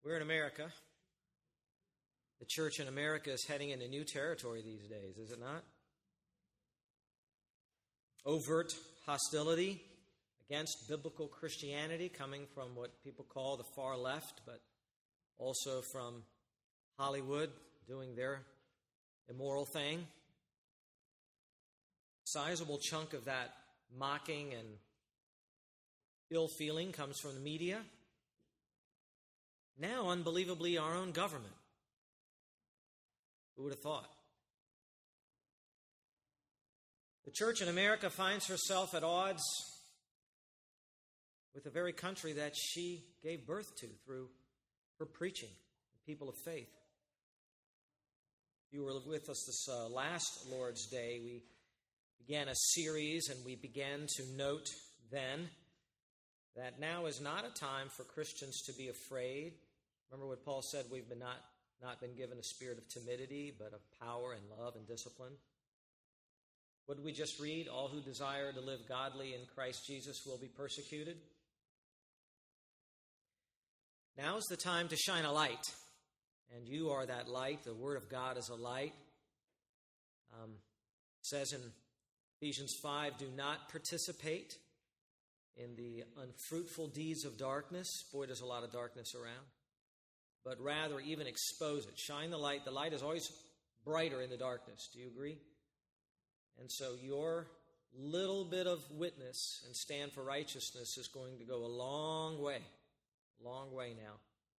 We're in America. The church in America is heading into new territory these days, is it not? Overt hostility against biblical Christianity coming from what people call the far left, but also from Hollywood doing their immoral thing. Sizable chunk of that mocking and ill feeling comes from the media. Now, unbelievably, our own government. Who would have thought? The church in America finds herself at odds with the very country that she gave birth to through her preaching, the people of faith. If you were with us this last Lord's Day, we began a series and we began to note then that now is not a time for Christians to be afraid. Remember what Paul said, we've not been given a spirit of timidity, but of power and love and discipline. What did we just read? All who desire to live godly in Christ Jesus will be persecuted. Now is the time to shine a light, and you are that light. The Word of God is a light. It says in Ephesians 5, do not participate in the unfruitful deeds of darkness. Boy, there's a lot of darkness around. But rather even expose it. Shine the light. The light is always brighter in the darkness. Do you agree? And so your little bit of witness and stand for righteousness is going to go a long way. Long way now.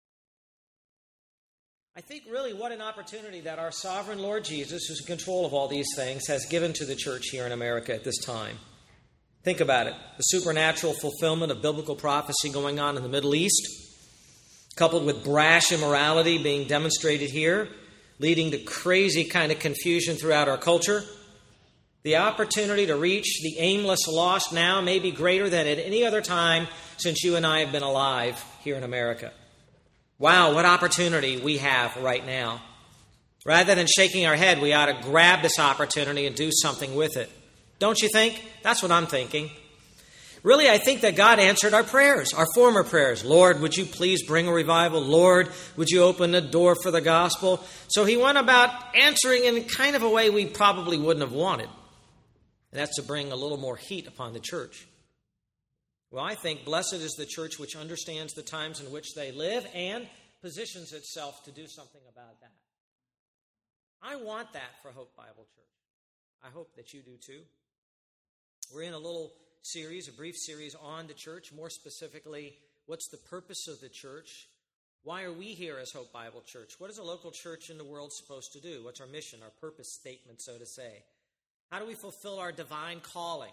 I think really what an opportunity that our sovereign Lord Jesus, who's in control of all these things, has given to the church here in America at this time. Think about it. The supernatural fulfillment of biblical prophecy going on in the Middle East, coupled with brash immorality being demonstrated here, leading to crazy kind of confusion throughout our culture. The opportunity to reach the aimless lost now may be greater than at any other time since you and I have been alive here in America. Wow, what opportunity we have right now. Rather than shaking our head, we ought to grab this opportunity and do something with it. Don't you think? That's what I'm thinking. Really, I think that God answered our prayers, our former prayers. Lord, would you please bring a revival? Lord, would you open the door for the gospel? So he went about answering in kind of a way we probably wouldn't have wanted. And that's to bring a little more heat upon the church. Well, I think blessed is the church which understands the times in which they live and positions itself to do something about that. I want that for Hope Bible Church. I hope that you do too. We're in a little series, a brief series on the church. More specifically, what's the purpose of the church? Why are we here as Hope Bible Church? What is a local church in the world supposed to do? What's our mission, our purpose statement, so to say? How do we fulfill our divine calling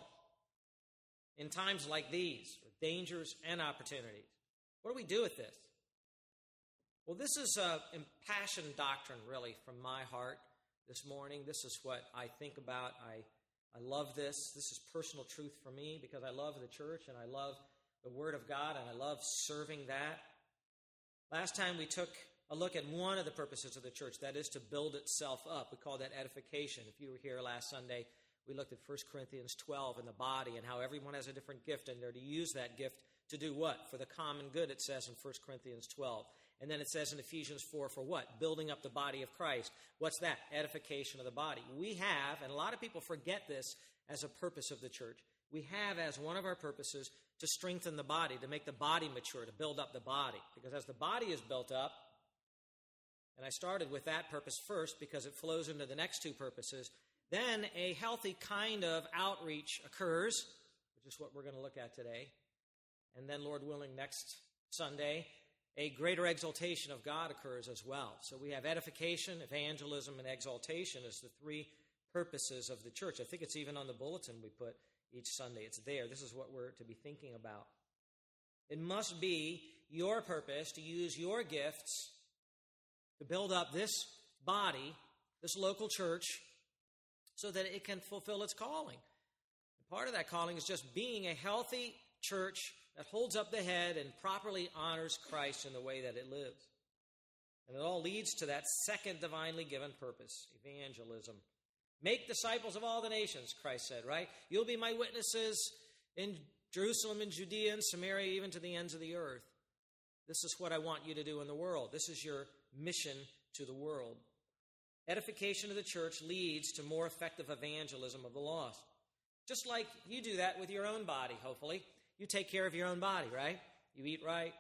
in times like these, with dangers and opportunities? What do we do with this? Well, this is impassioned doctrine, really, from my heart this morning. This is what I think about. I love this. This is personal truth for me because I love the church and I love the Word of God and I love serving that. Last time we took a look at one of the purposes of the church, that is to build itself up. We call that edification. If you were here last Sunday, we looked at 1 Corinthians 12 and the body and how everyone has a different gift and they're to use that gift to do what? For the common good, it says in 1 Corinthians 12. And then it says in Ephesians 4 for what? Building up the body of Christ. What's that? Edification of the body. We have, and a lot of people forget this as a purpose of the church, we have as one of our purposes to strengthen the body, to make the body mature, to build up the body. Because as the body is built up, and I started with that purpose first because it flows into the next two purposes, then a healthy kind of outreach occurs, which is what we're going to look at today. And then, Lord willing, next Sunday, a greater exaltation of God occurs as well. So we have edification, evangelism, and exaltation as the three purposes of the church. I think it's even on the bulletin we put each Sunday. It's there. This is what we're to be thinking about. It must be your purpose to use your gifts to build up this body, this local church, so that it can fulfill its calling. And part of that calling is just being a healthy church that holds up the head and properly honors Christ in the way that it lives. And it all leads to that second divinely given purpose, evangelism. Make disciples of all the nations, Christ said, right? You'll be my witnesses in Jerusalem and Judea and Samaria, even to the ends of the earth. This is what I want you to do in the world. This is your mission to the world. Edification of the church leads to more effective evangelism of the lost. Just like you do that with your own body, hopefully. You take care of your own body, right? You eat right.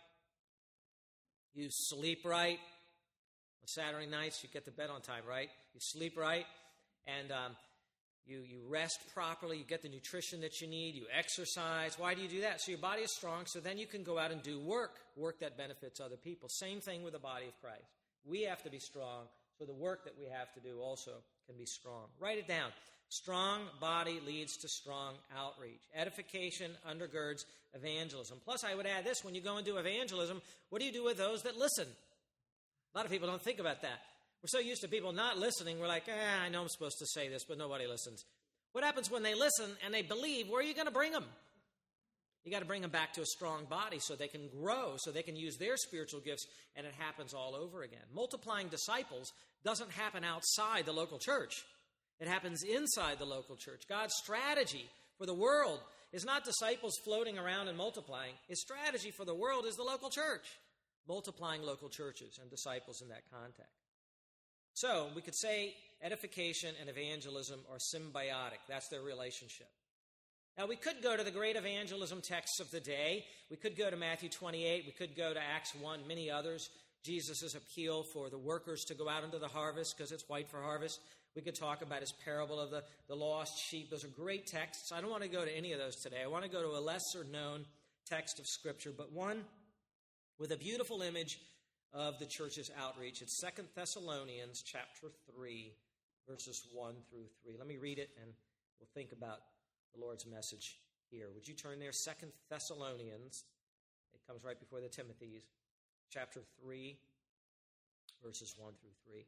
You sleep right. On Saturday nights, you get to bed on time, right? You sleep right. And you rest properly. You get the nutrition that you need. You exercise. Why do you do that? So your body is strong, so then you can go out and do work that benefits other people. Same thing with the body of Christ. We have to be strong, so the work that we have to do also can be strong. Write it down. Strong body leads to strong outreach. Edification undergirds evangelism. Plus, I would add this, when you go and do evangelism, what do you do with those that listen? A lot of people don't think about that. We're so used to people not listening, we're like, I know I'm supposed to say this, but nobody listens. What happens when they listen and they believe? Where are you going to bring them? You got to bring them back to a strong body so they can grow, so they can use their spiritual gifts, and it happens all over again. Multiplying disciples doesn't happen outside the local church. It happens inside the local church. God's strategy for the world is not disciples floating around and multiplying. His strategy for the world is the local church, multiplying local churches and disciples in that context. So we could say edification and evangelism are symbiotic. That's their relationship. Now, we could go to the great evangelism texts of the day. We could go to Matthew 28. We could go to Acts 1, many others. Jesus' appeal for the workers to go out into the harvest because it's white for harvest. We could talk about his parable of the lost sheep. Those are great texts. I don't want to go to any of those today. I want to go to a lesser-known text of Scripture, but one with a beautiful image of the church's outreach. It's 2 Thessalonians chapter 3, verses 1 through 3. Let me read it, and we'll think about the Lord's message here. Would you turn there? 2 Thessalonians. It comes right before the Timothy's. Chapter 3, verses 1 through 3.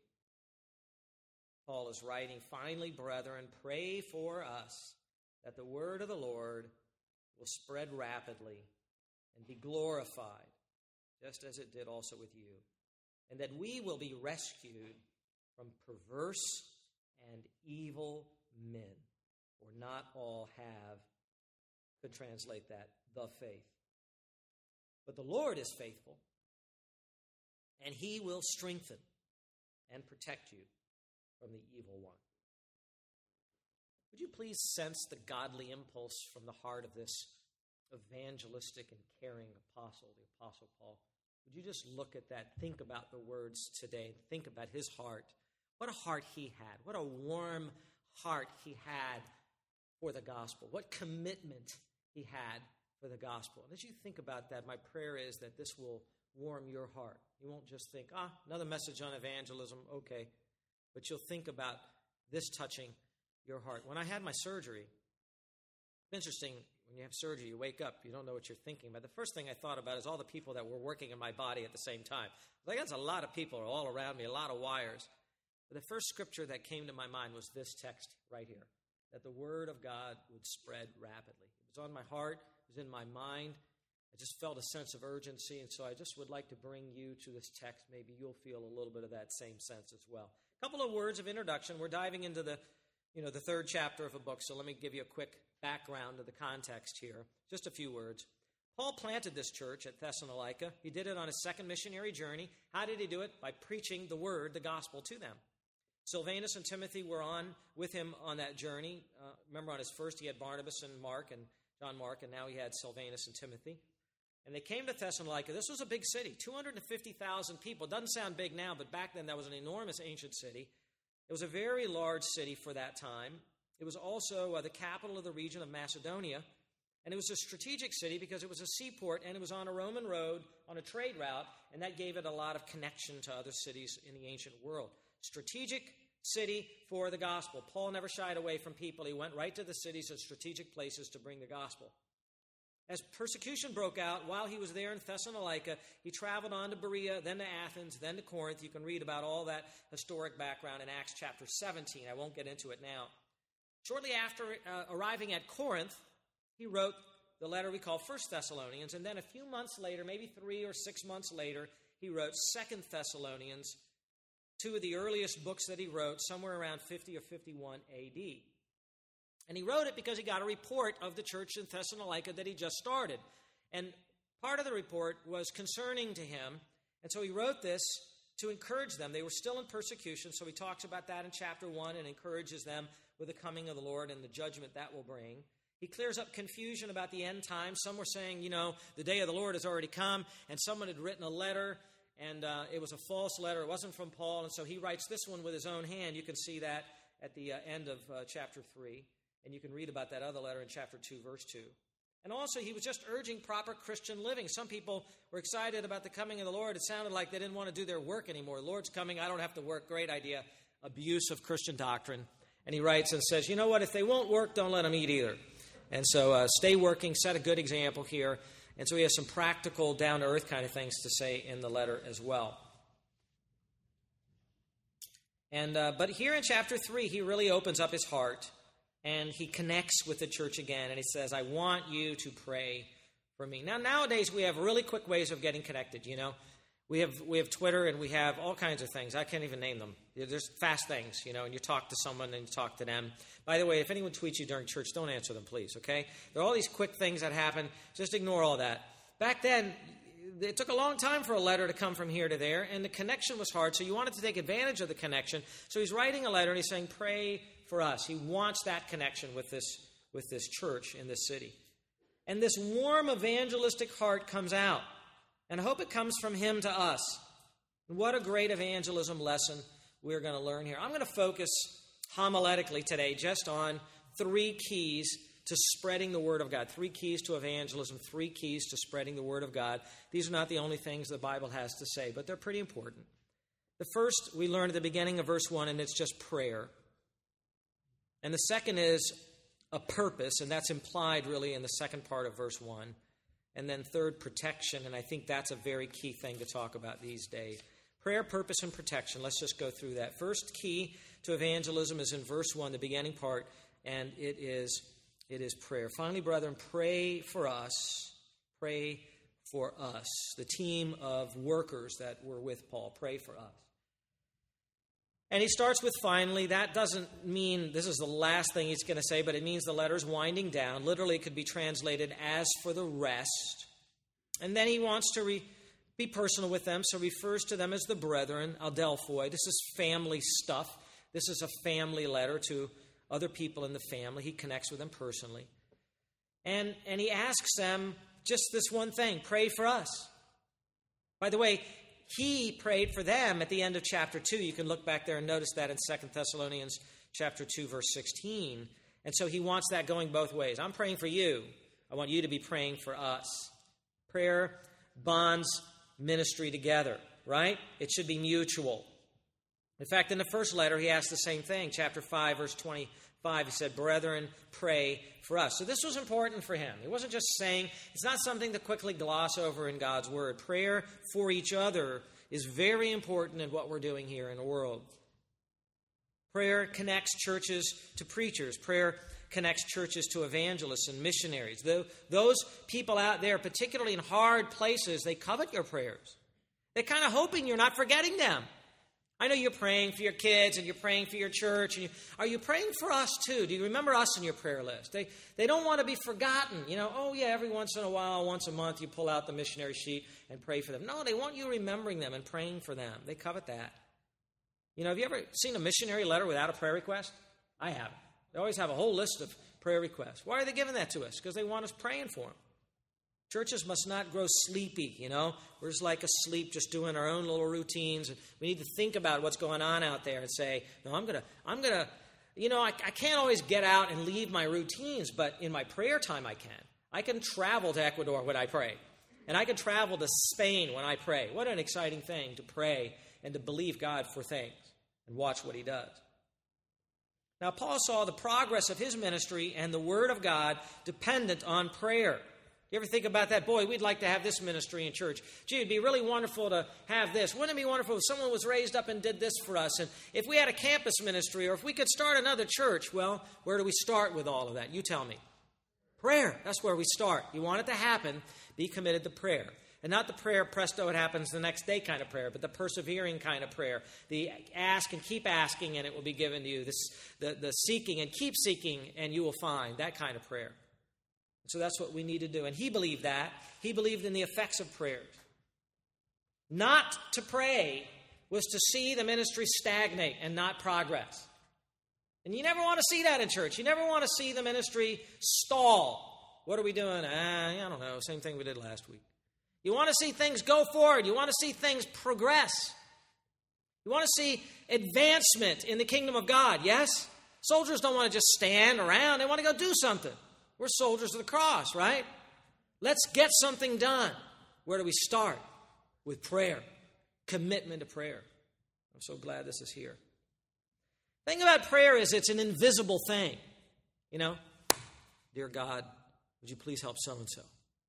Paul is writing, "Finally, brethren, pray for us that the word of the Lord will spread rapidly and be glorified, just as it did also with you, and that we will be rescued from perverse and evil men. For not all have," could translate that, "the faith. But the Lord is faithful, and he will strengthen and protect you from the evil one." Would you please sense the godly impulse from the heart of this evangelistic and caring apostle, the Apostle Paul? Would you just look at that, think about the words today, think about his heart. What a heart he had. What a warm heart he had for the gospel. What commitment he had for the gospel. And as you think about that, my prayer is that this will warm your heart. You won't just think, another message on evangelism, okay. But you'll think about this touching your heart. When I had my surgery, it's interesting, when you have surgery, you wake up, you don't know what you're thinking about. The first thing I thought about is all the people that were working in my body at the same time. Like, that's a lot of people all around me, a lot of wires. But the first scripture that came to my mind was this text right here, that the word of God would spread rapidly. It was on my heart, it was in my mind. I just felt a sense of urgency, and so I just would like to bring you to this text. Maybe you'll feel a little bit of that same sense as well. A couple of words of introduction. We're diving into the third chapter of a book, so let me give you a quick background of the context here. Just a few words. Paul planted this church at Thessalonica. He did it on his second missionary journey. How did he do it? By preaching the word, the gospel, to them. Silvanus and Timothy were on with him on that journey. Remember, on his first, he had Barnabas and John Mark, and now he had Silvanus and Timothy. And they came to Thessalonica. This was a big city, 250,000 people. It doesn't sound big now, but back then that was an enormous ancient city. It was a very large city for that time. It was also the capital of the region of Macedonia. And it was a strategic city because it was a seaport and it was on a Roman road, on a trade route, and that gave it a lot of connection to other cities in the ancient world. Strategic city for the gospel. Paul never shied away from people. He went right to the cities and strategic places to bring the gospel. As persecution broke out while he was there in Thessalonica, he traveled on to Berea, then to Athens, then to Corinth. You can read about all that historic background in Acts chapter 17. I won't get into it now. Shortly after arriving at Corinth, he wrote the letter we call 1 Thessalonians, and then a few months later, maybe 3 or 6 months later, he wrote 2 Thessalonians, two of the earliest books that he wrote, somewhere around 50 or 51 A.D. And he wrote it because he got a report of the church in Thessalonica that he just started. And Part of the report was concerning to him, and so he wrote this to encourage them. They were still in persecution, so he talks about that in chapter 1 and encourages them with the coming of the Lord and the judgment that will bring. He clears up confusion about the end times. Some were saying, the day of the Lord has already come, and someone had written a letter, and it was a false letter. It wasn't from Paul, and so he writes this one with his own hand. You can see that at the end of chapter 3, and you can read about that other letter in chapter 2, verse 2. And also, he was just urging proper Christian living. Some people were excited about the coming of the Lord. It sounded like they didn't want to do their work anymore. The Lord's coming, I don't have to work. Great idea. Abuse of Christian doctrine. And he writes and says, you know what, if they won't work, don't let them eat either. And so stay working, set a good example here. And so he has some practical, down-to-earth kind of things to say in the letter as well. And but here in chapter 3, he really opens up his heart. And he connects with the church again, and he says, I want you to pray for me. Now, nowadays, we have really quick ways of getting connected, We have Twitter, and we have all kinds of things. I can't even name them. There's fast things, and you talk to someone and you talk to them. By the way, if anyone tweets you during church, don't answer them, please, okay? There are all these quick things that happen. Just ignore all that. Back then, it took a long time for a letter to come from here to there, and the connection was hard, so you wanted to take advantage of the connection. So he's writing a letter, and he's saying, pray for us. He wants that connection with this church in this city. And this warm evangelistic heart comes out. And I hope it comes from him to us. What a great evangelism lesson we're going to learn here. I'm going to focus homiletically today just on 3 keys to spreading the Word of God. 3 keys to evangelism, 3 keys to spreading the Word of God. These are not the only things the Bible has to say, but they're pretty important. The first we learn at the beginning of verse 1, and it's just prayer. And the second is a purpose, and that's implied really in the second part of verse 1. And then third, protection, and I think that's a very key thing to talk about these days. Prayer, purpose, and protection. Let's just go through that. First key to evangelism is in verse 1, the beginning part, and it is prayer. Finally, brethren, pray for us. Pray for us. The team of workers that were with Paul, pray for us. And he starts with finally. That doesn't mean this is the last thing he's going to say, but it means the letter's winding down. Literally, it could be translated as for the rest. And then he wants to be personal with them, so refers to them as the brethren, Adelphoi. This is family stuff. This is a family letter to other people in the family. He connects with them personally. And he asks them just this one thing, pray for us. By the way, he prayed for them at the end of chapter 2. You can look back there and notice that in 2 Thessalonians chapter 2, verse 16. And so he wants that going both ways. I'm praying for you. I want you to be praying for us. Prayer bonds ministry together, right? It should be mutual. In fact, in the first letter, he asked the same thing. Chapter 5, verse 25, he said, brethren, pray for us. So this was important for him. He wasn't just saying, it's not something to quickly gloss over in God's word. Prayer for each other is very important in what we're doing here in the world. Prayer connects churches to preachers. Prayer connects churches to evangelists and missionaries. Those people out there, particularly in hard places, they covet your prayers. They're kind of hoping you're not forgetting them. I know you're praying for your kids and you're praying for your church. And are you praying for us too? Do you remember us in your prayer list? They don't want to be forgotten. Every once in a while, once a month, you pull out the missionary sheet and pray for them. No, they want you remembering them and praying for them. They covet that. Have you ever seen a missionary letter without a prayer request? I haven't. They always have a whole list of prayer requests. Why are they giving that to us? Because they want us praying for them. Churches must not grow sleepy, We're just like asleep, just doing our own little routines. And we need to think about what's going on out there and say, no, I'm gonna, I can't always get out and leave my routines, but in my prayer time I can. I can travel to Ecuador when I pray. And I can travel to Spain when I pray. What an exciting thing to pray and to believe God for things and watch what he does. Now, Paul saw the progress of his ministry and the Word of God dependent on prayer. You ever think about that? Boy, we'd like to have this ministry in church. Gee, it'd be really wonderful to have this. Wouldn't it be wonderful if someone was raised up and did this for us? And if we had a campus ministry or if we could start another church, well, where do we start with all of that? You tell me. Prayer. That's where we start. You want it to happen, be committed to prayer. And not the prayer, presto, it happens the next day kind of prayer, but the persevering kind of prayer. The ask and keep asking and it will be given to you. The seeking and keep seeking and you will find. That kind of prayer. So that's what we need to do. And he believed that. He believed in the effects of prayer. Not to pray was to see the ministry stagnate and not progress. And you never want to see that in church. You never want to see the ministry stall. What are we doing? I don't know. Same thing we did last week. You want to see things go forward. You want to see things progress. You want to see advancement in the kingdom of God, yes? Soldiers don't want to just stand around. They want to go do something. We're soldiers of the cross, right? Let's get something done. Where do we start? With prayer. Commitment to prayer. I'm so glad this is here. The thing about prayer is it's an invisible thing. You know, dear God, would you please help so-and-so?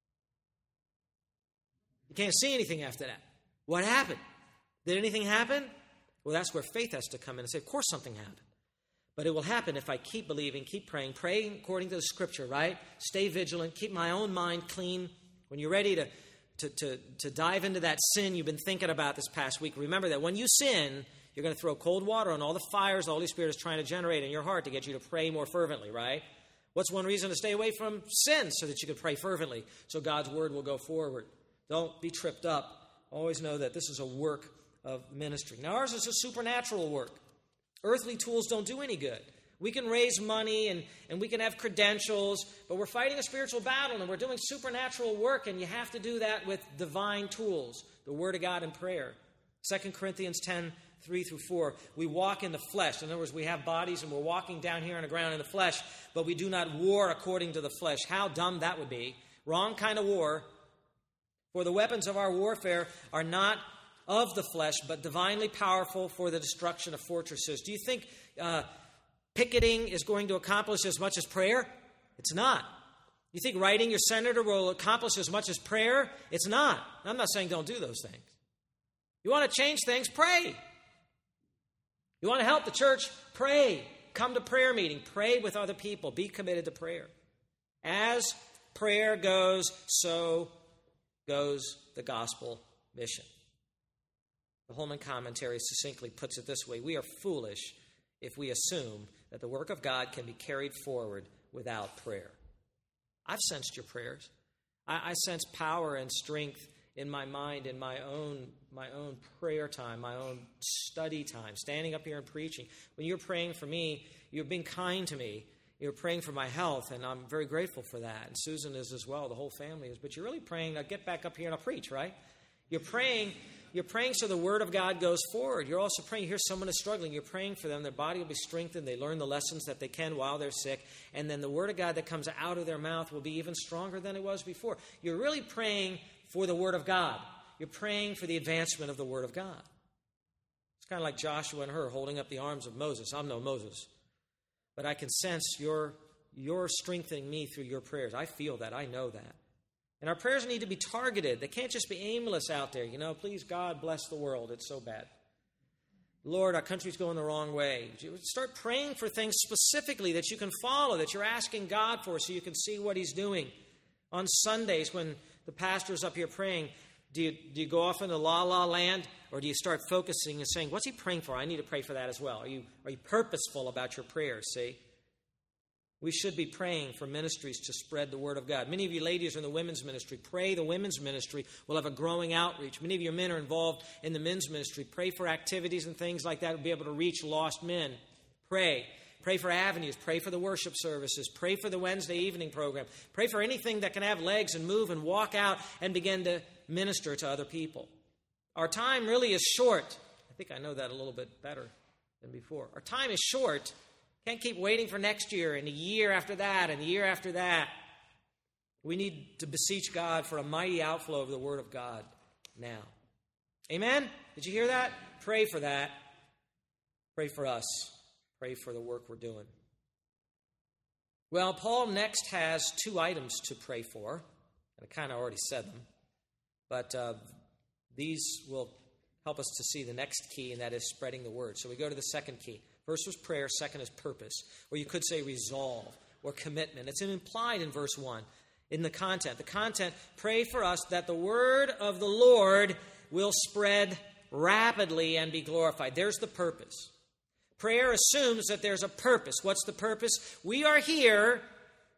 You can't see anything after that. What happened? Did anything happen? Well, that's where faith has to come in and say, of course something happened. But it will happen if I keep believing, keep praying according to the Scripture, right? Stay vigilant, keep my own mind clean. When you're ready to dive into that sin you've been thinking about this past week, remember that when you sin, you're going to throw cold water on all the fires the Holy Spirit is trying to generate in your heart to get you to pray more fervently, right? What's one reason to stay away from sin? So that you can pray fervently, so God's word will go forward. Don't be tripped up. Always know that this is a work of ministry. Now, ours is a supernatural work. Earthly tools don't do any good. We can raise money and we can have credentials, but we're fighting a spiritual battle and we're doing supernatural work, and you have to do that with divine tools, the Word of God and prayer. 2 Corinthians 10:3-4. We walk in the flesh. In other words, we have bodies and we're walking down here on the ground in the flesh, but we do not war according to the flesh. How dumb that would be. Wrong kind of war. For the weapons of our warfare are not of the flesh, but divinely powerful for the destruction of fortresses. Do you think picketing is going to accomplish as much as prayer? It's not. You think writing your senator will accomplish as much as prayer? It's not. I'm not saying don't do those things. You want to change things? Pray. You want to help the church? Pray. Come to prayer meeting. Pray with other people. Be committed to prayer. As prayer goes, so goes the gospel mission. The Holman Commentary succinctly puts it this way: we are foolish if we assume that the work of God can be carried forward without prayer. I've sensed your prayers. I sense power and strength in my mind, in my own prayer time, my own study time, standing up here and preaching. When you're praying for me, you're being kind to me. You're praying for my health, and I'm very grateful for that. And Susan is as well. The whole family is. But you're really praying, I'll get back up here and I'll preach, right? You're praying so the Word of God goes forward. You're also praying, here's someone is struggling. You're praying for them. Their body will be strengthened. They learn the lessons that they can while they're sick. And then the Word of God that comes out of their mouth will be even stronger than it was before. You're really praying for the Word of God. You're praying for the advancement of the Word of God. It's kind of like Joshua and Hur holding up the arms of Moses. I'm no Moses. But I can sense you're strengthening me through your prayers. I feel that. I know that. And our prayers need to be targeted. They can't just be aimless out there. Please, God, bless the world. It's so bad. Lord, our country's going the wrong way. Start praying for things specifically that you can follow, that you're asking God for, so you can see what He's doing. On Sundays, when the pastor's up here praying, do you go off into la-la land, or do you start focusing and saying, what's he praying for? I need to pray for that as well. Are you purposeful about your prayers, see? We should be praying for ministries to spread the Word of God. Many of you ladies are in the women's ministry. Pray the women's ministry will have a growing outreach. Many of your men are involved in the men's ministry. Pray for activities and things like that to be able to reach lost men. Pray. Pray for avenues. Pray for the worship services. Pray for the Wednesday evening program. Pray for anything that can have legs and move and walk out and begin to minister to other people. Our time really is short. I think I know that a little bit better than before. Our time is short. Can't keep waiting for next year and the year after that and the year after that. We need to beseech God for a mighty outflow of the Word of God now. Amen? Did you hear that? Pray for that. Pray for us. Pray for the work we're doing. Well, Paul next has two items to pray for. I kind of already said them. But these will help us to see the next key, and that is spreading the Word. So we go to the second key. First was prayer, second is purpose, or you could say resolve or commitment. It's implied in verse 1 in the content. The content, pray for us that the word of the Lord will spread rapidly and be glorified. There's the purpose. Prayer assumes that there's a purpose. What's the purpose? We are here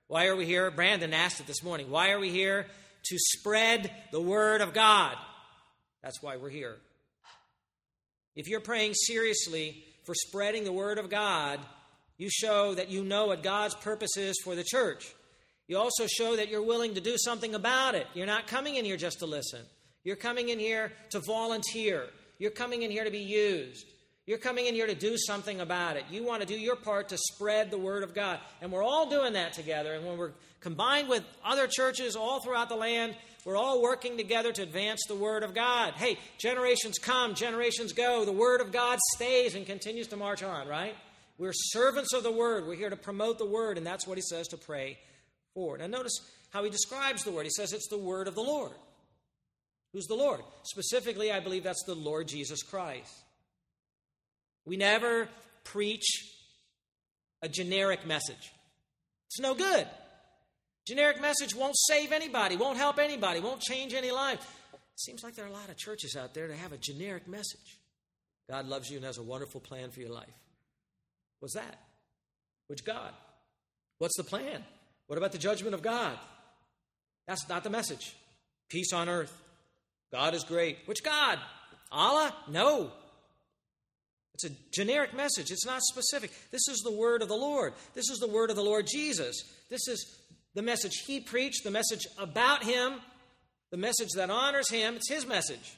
Why are we here? Brandon asked it this morning. Why are we here? To spread the Word of God. That's why we're here. If you're praying seriously for spreading the Word of God, you show that you know what God's purpose is for the church. You also show that you're willing to do something about it. You're not coming in here just to listen. You're coming in here to volunteer. You're coming in here to be used. You're coming in here to do something about it. You want to do your part to spread the Word of God. And we're all doing that together. And when we're combined with other churches all throughout the land, we're all working together to advance the Word of God. Hey, generations come, generations go. The Word of God stays and continues to march on, right? We're servants of the Word. We're here to promote the Word, and that's what he says to pray for. Now notice how he describes the Word. He says it's the Word of the Lord. Who's the Lord? Specifically, I believe that's the Lord Jesus Christ. We never preach a generic message. It's no good. Generic message won't save anybody, won't help anybody, won't change any life. It seems like there are a lot of churches out there that have a generic message. God loves you and has a wonderful plan for your life. What's that? Which God? What's the plan? What about the judgment of God? That's not the message. Peace on earth. God is great. Which God? Allah? No. It's a generic message. It's not specific. This is the word of the Lord. This is the word of the Lord Jesus. This is the message he preached, the message about him, the message that honors him. It's his message.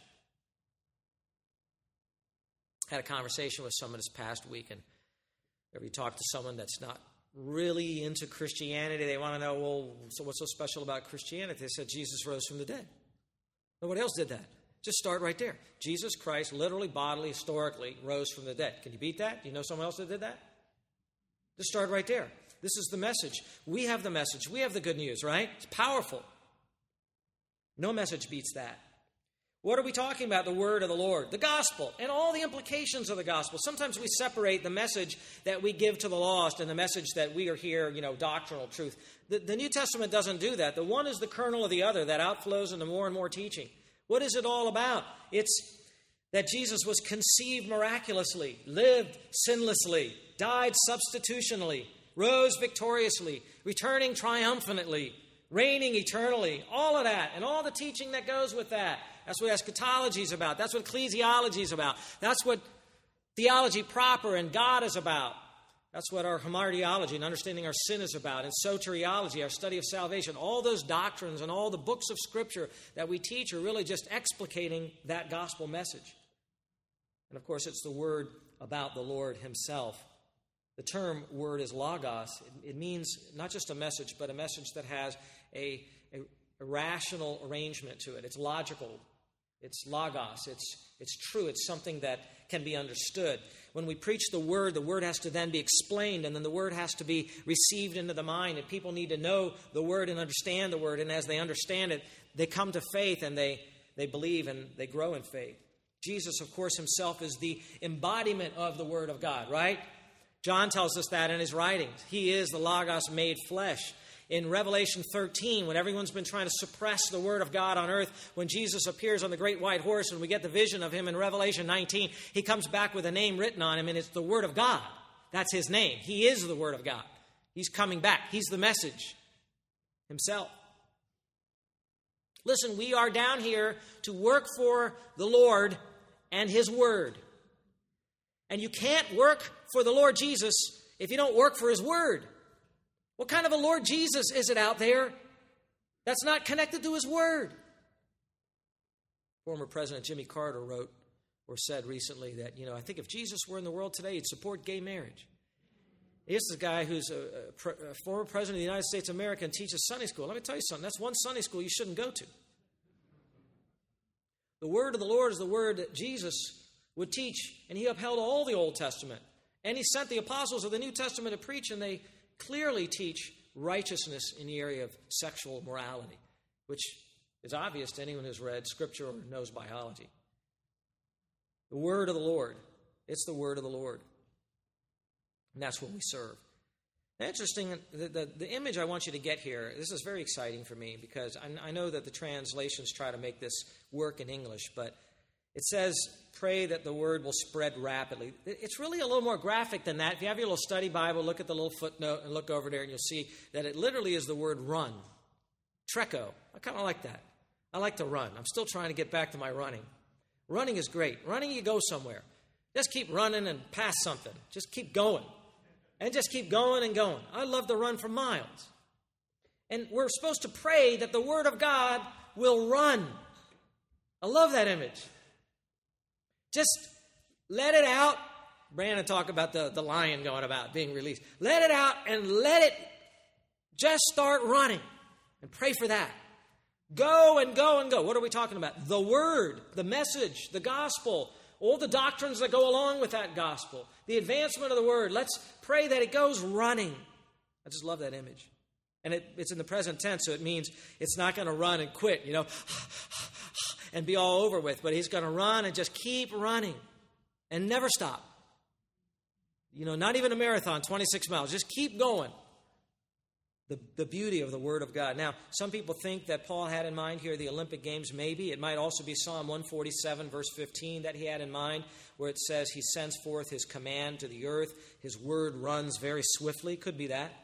I had a conversation with someone this past week, and whenever you talk to someone that's not really into Christianity, they want to know, well, so what's so special about Christianity? They said Jesus rose from the dead. Nobody else did that. Just start right there. Jesus Christ literally, bodily, historically rose from the dead. Can you beat that? Do you know someone else that did that? Just start right there. This is the message. We have the message. We have the good news, right? It's powerful. No message beats that. What are we talking about? The word of the Lord, the gospel, and all the implications of the gospel. Sometimes we separate the message that we give to the lost and the message that we are here, doctrinal truth. The New Testament doesn't do that. The one is the kernel of the other that outflows into more and more teaching. What is it all about? It's that Jesus was conceived miraculously, lived sinlessly, died substitutionally, rose victoriously, returning triumphantly, reigning eternally, all of that, and all the teaching that goes with that. That's what eschatology is about. That's what ecclesiology is about. That's what theology proper and God is about. That's what our hamartiology and understanding our sin is about. And soteriology, our study of salvation. All those doctrines and all the books of Scripture that we teach are really just explicating that gospel message. And of course, it's the word about the Lord himself. The term word is logos. It means not just a message, but a message that has a rational arrangement to it. It's logical. It's logos. It's true. It's something that can be understood. When we preach the word has to then be explained, and then the word has to be received into the mind, and people need to know the word and understand the word, and as they understand it, they come to faith, and they believe, and they grow in faith. Jesus, of course, himself is the embodiment of the word of God, right? John tells us that in his writings. He is the Logos made flesh. In Revelation 13, when everyone's been trying to suppress the word of God on earth, when Jesus appears on the great white horse and we get the vision of him in Revelation 19, he comes back with a name written on him, and it's the word of God. That's his name. He is the word of God. He's coming back. He's the message himself. Listen, we are down here to work for the Lord and his word. And you can't work for the Lord Jesus if you don't work for his word. What kind of a Lord Jesus is it out there that's not connected to his word? Former President Jimmy Carter wrote or said recently that, I think if Jesus were in the world today, he'd support gay marriage. Here's this guy who's a former president of the United States of America and teaches Sunday school. Let me tell you something. That's one Sunday school you shouldn't go to. The word of the Lord is the word that Jesus would teach, and he upheld all the Old Testament. And he sent the apostles of the New Testament to preach, and they clearly teach righteousness in the area of sexual morality, which is obvious to anyone who's read Scripture or knows biology. The word of the Lord. It's the word of the Lord. And that's what we serve. Interesting, the image I want you to get here, this is very exciting for me because I know that the translations try to make this work in English, but It says, pray that the word will spread rapidly. It's really a little more graphic than that. If you have your little study Bible, look at the little footnote and look over there and you'll see that it literally is the word run. Treco. I kind of like that. I like to run. I'm still trying to get back to my running. Running is great. Running, you go somewhere. Just keep running and pass something. Just keep going. And just keep going and going. I love to run for miles. And we're supposed to pray that the word of God will run. I love that image. Just let it out. Brandon talked about the lion going about, being released. Let it out and let it just start running. And pray for that. Go and go and go. What are we talking about? The word, the message, the gospel, all the doctrines that go along with that gospel, the advancement of the word. Let's pray that it goes running. I just love that image. And it's in the present tense, so it means it's not going to run and quit, and be all over with. But he's going to run and just keep running and never stop. Not even a marathon, 26 miles. Just keep going. The beauty of the Word of God. Now, some people think that Paul had in mind here the Olympic Games. Maybe. It might also be Psalm 147, verse 15, that he had in mind, where it says he sends forth his command to the earth. His word runs very swiftly. Could be that.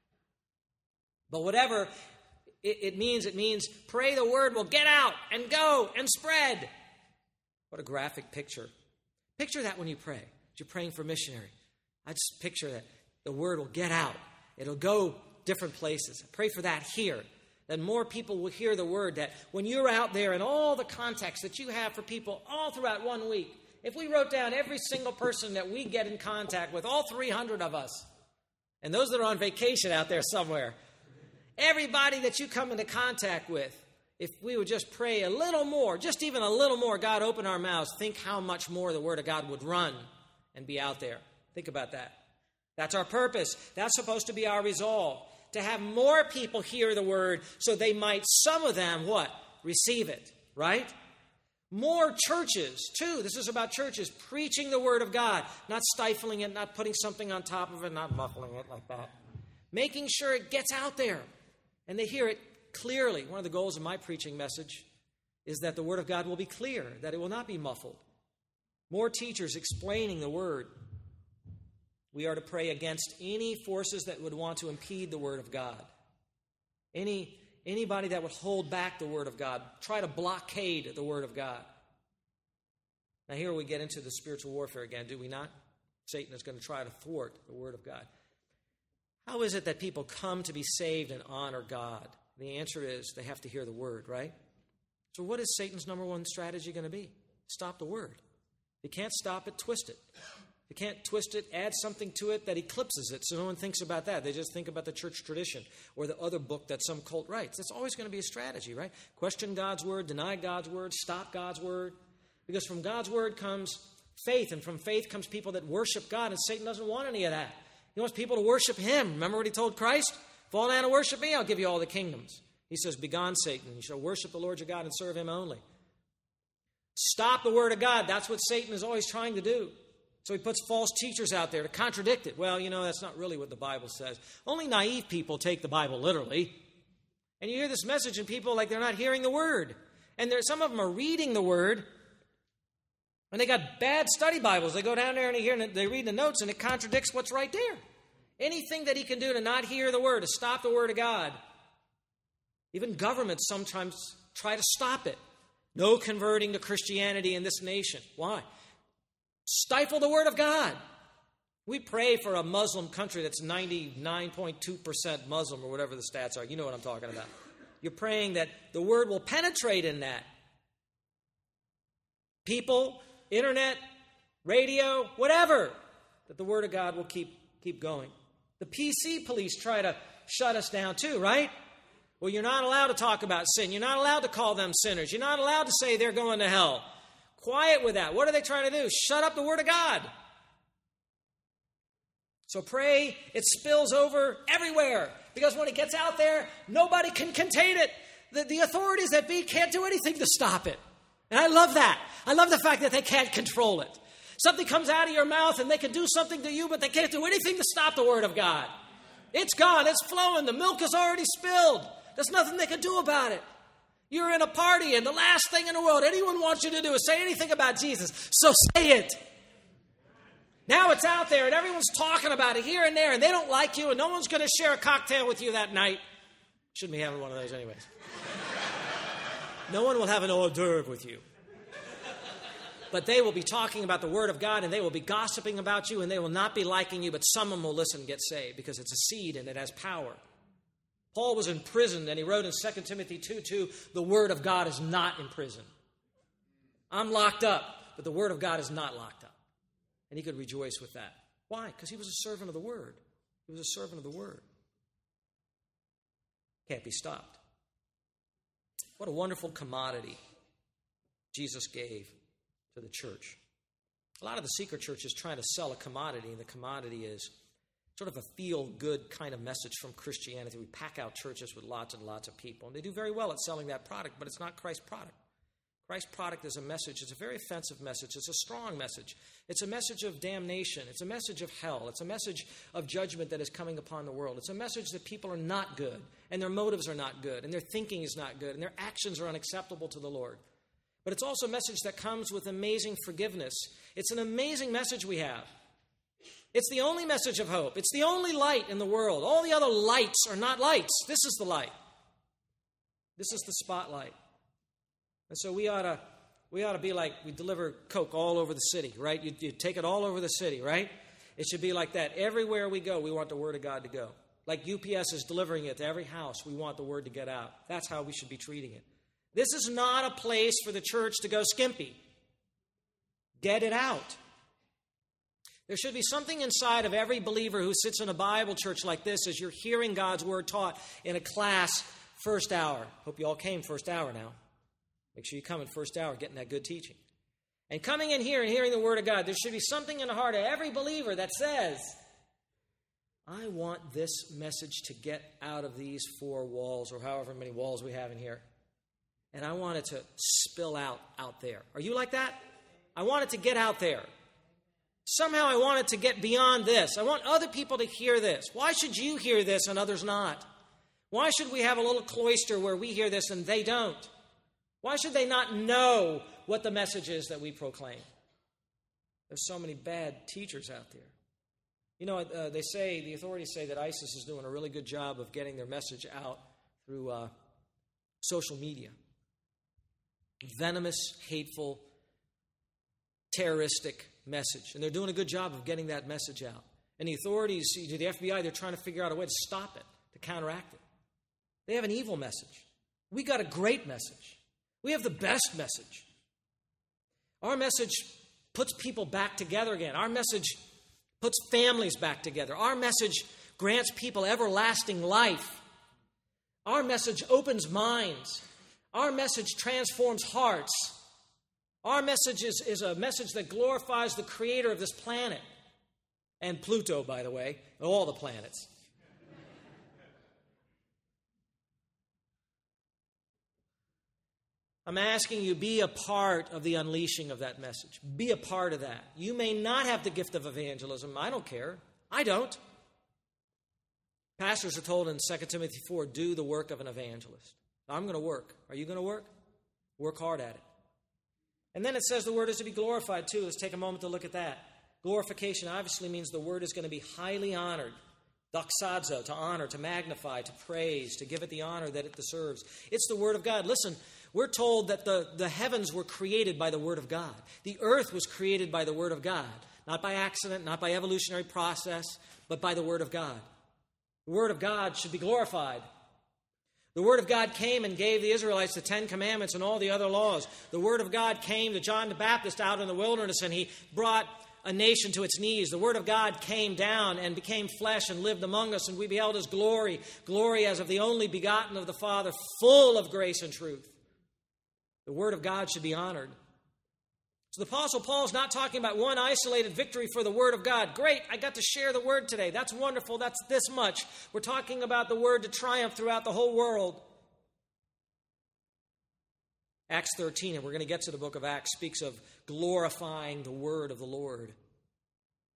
But whatever it means pray the word will get out and go and spread. What a graphic picture. Picture that when you pray. You're praying for missionary. I just picture that the word will get out. It'll go different places. I pray for that here. That more people will hear the word. That when you're out there and all the context that you have for people all throughout 1 week, if we wrote down every single person that we get in contact with, all 300 of us, and those that are on vacation out there somewhere, everybody that you come into contact with, if we would just pray a little more, just even a little more, God, open our mouths, think how much more the word of God would run and be out there. Think about that. That's our purpose. That's supposed to be our resolve. To have more people hear the word so they might, some of them, what? Receive it, right? More churches, too. This is about churches preaching the word of God, not stifling it, not putting something on top of it, not muffling it like that. Making sure it gets out there and they hear it clearly. One of the goals of my preaching message is that the word of God will be clear, that it will not be muffled. More teachers explaining the word. We are to pray against any forces that would want to impede the word of God. Anybody that would hold back the word of God, try to blockade the word of God. Now here we get into the spiritual warfare again, do we not? Satan is going to try to thwart the word of God. How is it that people come to be saved and honor God? The answer is they have to hear the word, right? So what is Satan's number one strategy going to be? Stop the word. If you can't stop it, twist it. If you can't twist it, add something to it that eclipses it. So no one thinks about that. They just think about the church tradition or the other book that some cult writes. That's always going to be a strategy, right? Question God's word, deny God's word, stop God's word. Because from God's word comes faith, and from faith comes people that worship God, and Satan doesn't want any of that. He wants people to worship him. Remember what he told Christ? Fall down and worship me, I'll give you all the kingdoms. He says, begone, Satan. You shall worship the Lord your God and serve him only. Stop the word of God. That's what Satan is always trying to do. So he puts false teachers out there to contradict it. Well, that's not really what the Bible says. Only naive people take the Bible literally. And you hear this message and people like they're not hearing the word. And some of them are reading the word. And they got bad study Bibles. They go down there and they read the notes and it contradicts what's right there. Anything that he can do to not hear the word, to stop the word of God. Even governments sometimes try to stop it. No converting to Christianity in this nation. Why? Stifle the word of God. We pray for a Muslim country that's 99.2% Muslim or whatever the stats are. You know what I'm talking about. You're praying that the word will penetrate in that. People, internet, radio, whatever, that the word of God will keep going. The PC police try to shut us down too, right? Well, you're not allowed to talk about sin. You're not allowed to call them sinners. You're not allowed to say they're going to hell. Quiet with that. What are they trying to do? Shut up the word of God. So pray it spills over everywhere. Because when it gets out there, nobody can contain it. The authorities that be can't do anything to stop it. And I love that. I love the fact that they can't control it. Something comes out of your mouth and they can do something to you, but they can't do anything to stop the word of God. It's gone. It's flowing. The milk is already spilled. There's nothing they can do about it. You're in a party, and the last thing in the world anyone wants you to do is say anything about Jesus. So say it. Now it's out there, and everyone's talking about it here and there, and they don't like you, and no one's going to share a cocktail with you that night. Shouldn't be having one of those anyways. No one will have an hors d'oeuvre with you. But they will be talking about the Word of God, and they will be gossiping about you, and they will not be liking you, but someone will listen and get saved because it's a seed and it has power. Paul was imprisoned, and he wrote in 2 Timothy 2:2, the Word of God is not in prison. I'm locked up, but the Word of God is not locked up. And he could rejoice with that. Why? Because he was a servant of the Word. He was a servant of the Word. Can't be stopped. What a wonderful commodity Jesus gave to the church. A lot of the seeker churches trying to sell a commodity, and the commodity is sort of a feel-good kind of message from Christianity. We pack out churches with lots and lots of people, and they do very well at selling that product, but it's not Christ's product. Christ's product is a message. It's a very offensive message. It's a strong message. It's a message of damnation. It's a message of hell. It's a message of judgment that is coming upon the world. It's a message that people are not good, and their motives are not good, and their thinking is not good, and their actions are unacceptable to the Lord. But it's also a message that comes with amazing forgiveness. It's an amazing message we have. It's the only message of hope. It's the only light in the world. All the other lights are not lights. This is the light. This is the spotlight. And so we ought to be like, we deliver Coke all over the city, right? You take it all over the city, right? It should be like that. Everywhere we go, we want the Word of God to go. Like UPS is delivering it to every house, we want the Word to get out. That's how we should be treating it. This is not a place for the church to go skimpy. Get it out. There should be something inside of every believer who sits in a Bible church like this as you're hearing God's Word taught in a class first hour. Hope you all came first hour now. Make sure you come in first hour getting that good teaching. And coming in here and hearing the Word of God, there should be something in the heart of every believer that says, I want this message to get out of these four walls or however many walls we have in here. And I want it to spill out there. Are you like that? I want it to get out there. Somehow I want it to get beyond this. I want other people to hear this. Why should you hear this and others not? Why should we have a little cloister where we hear this and they don't? Why should they not know what the message is that we proclaim? There's so many bad teachers out there. You know, the authorities say that ISIS is doing a really good job of getting their message out through social media. Venomous, hateful, terroristic message. And they're doing a good job of getting that message out. And the authorities, the FBI, they're trying to figure out a way to stop it, to counteract it. They have an evil message. We got a great message. We have the best message. Our message puts people back together again. Our message puts families back together. Our message grants people everlasting life. Our message opens minds. Our message transforms hearts. Our message is a message that glorifies the creator of this planet. And Pluto, by the way, and all the planets. I'm asking you, be a part of the unleashing of that message. Be a part of that. You may not have the gift of evangelism. I don't care. I don't. Pastors are told in 2 Timothy 4, do the work of an evangelist. I'm going to work. Are you going to work? Work hard at it. And then it says the word is to be glorified too. Let's take a moment to look at that. Glorification obviously means the word is going to be highly honored. Doxazo, to honor, to magnify, to praise, to give it the honor that it deserves. It's the word of God. Listen, we're told that the heavens were created by the word of God. The earth was created by the word of God. Not by accident, not by evolutionary process, but by the word of God. The word of God should be glorified. The word of God came and gave the Israelites the 10 Commandments and all the other laws. The word of God came to John the Baptist out in the wilderness, and he brought a nation to its knees. The word of God came down and became flesh and lived among us, and we beheld his glory, glory as of the only begotten of the Father, full of grace and truth. The word of God should be honored. So the Apostle Paul is not talking about one isolated victory for the word of God. Great, I got to share the word today. That's wonderful. That's this much. We're talking about the word to triumph throughout the whole world. Acts 13, and we're going to get to the book of Acts, speaks of glorifying the word of the Lord.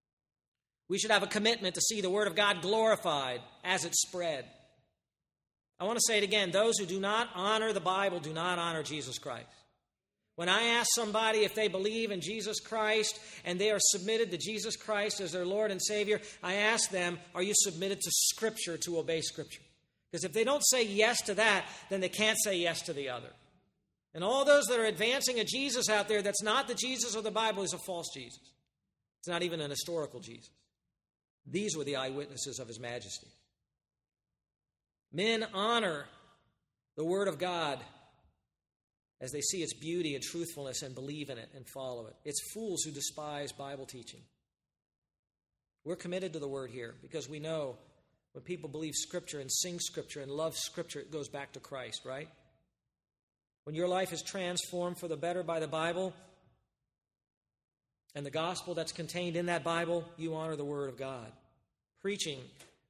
We should have a commitment to see the word of God glorified as it spread. I want to say it again. Those who do not honor the Bible do not honor Jesus Christ. When I ask somebody if they believe in Jesus Christ and they are submitted to Jesus Christ as their Lord and Savior, I ask them, are you submitted to Scripture to obey Scripture? Because if they don't say yes to that, then they can't say yes to the other. And all those that are advancing a Jesus out there that's not the Jesus of the Bible is a false Jesus. It's not even an historical Jesus. These were the eyewitnesses of His majesty. Men honor the Word of God as they see its beauty and truthfulness and believe in it and follow it. It's fools who despise Bible teaching. We're committed to the Word here because we know when people believe Scripture and sing Scripture and love Scripture, it goes back to Christ, right? When your life is transformed for the better by the Bible and the gospel that's contained in that Bible, you honor the Word of God. Preaching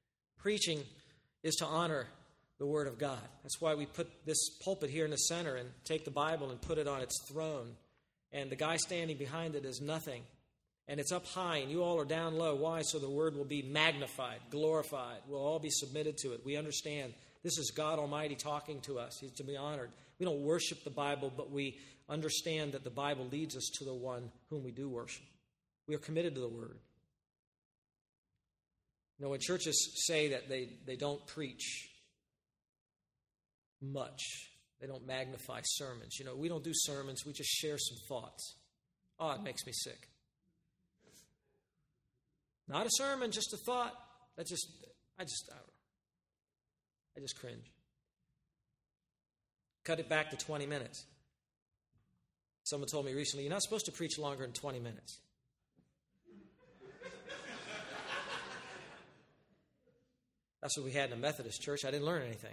is to honor the Word of God. That's why we put this pulpit here in the center and take the Bible and put it on its throne. And the guy standing behind it is nothing. And it's up high and you all are down low. Why? So the Word will be magnified, glorified. We'll all be submitted to it. We understand this is God Almighty talking to us. He's to be honored. We don't worship the Bible, but we understand that the Bible leads us to the one whom we do worship. We are committed to the Word. You know, when churches say that they don't preach much, they don't magnify sermons. You know, we don't do sermons, we just share some thoughts. Oh, it makes me sick. Not a sermon, just a thought. I don't know. I just cringe. Cut it back to 20 minutes. Someone told me recently, you're not supposed to preach longer than 20 minutes. That's what we had in a Methodist church. I didn't learn anything.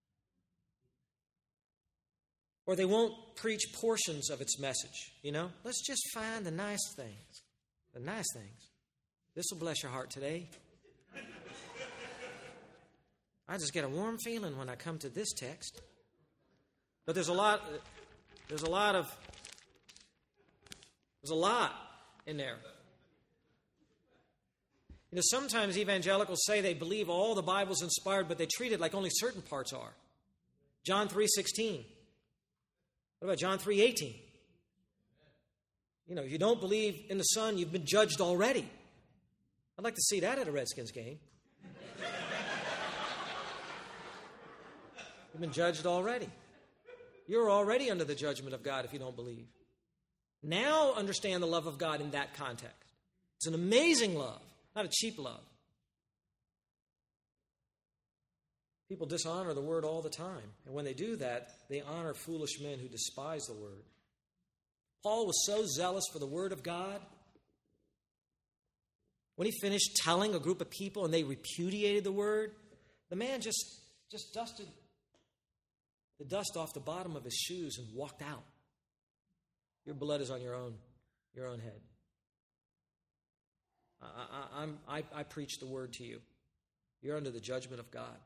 Or they won't preach portions of its message, you know? Let's just find the nice things. The nice things. This will bless your heart today. I just get a warm feeling when I come to this text. But there's a lot in there. You know, sometimes evangelicals say they believe all the Bible's inspired, but they treat it like only certain parts are. John 3:16. What about John 3:18? You know, if you don't believe in the Son, you've been judged already. I'd like to see that at a Redskins game. You've been judged already. You're already under the judgment of God if you don't believe. Now understand the love of God in that context. It's an amazing love, not a cheap love. People dishonor the Word all the time. And when they do that, they honor foolish men who despise the Word. Paul was so zealous for the Word of God. When he finished telling a group of people and they repudiated the Word, the man just dusted the dust off the bottom of his shoes and walked out. Your blood is on your own head. I preach the Word to you. You're under the judgment of God.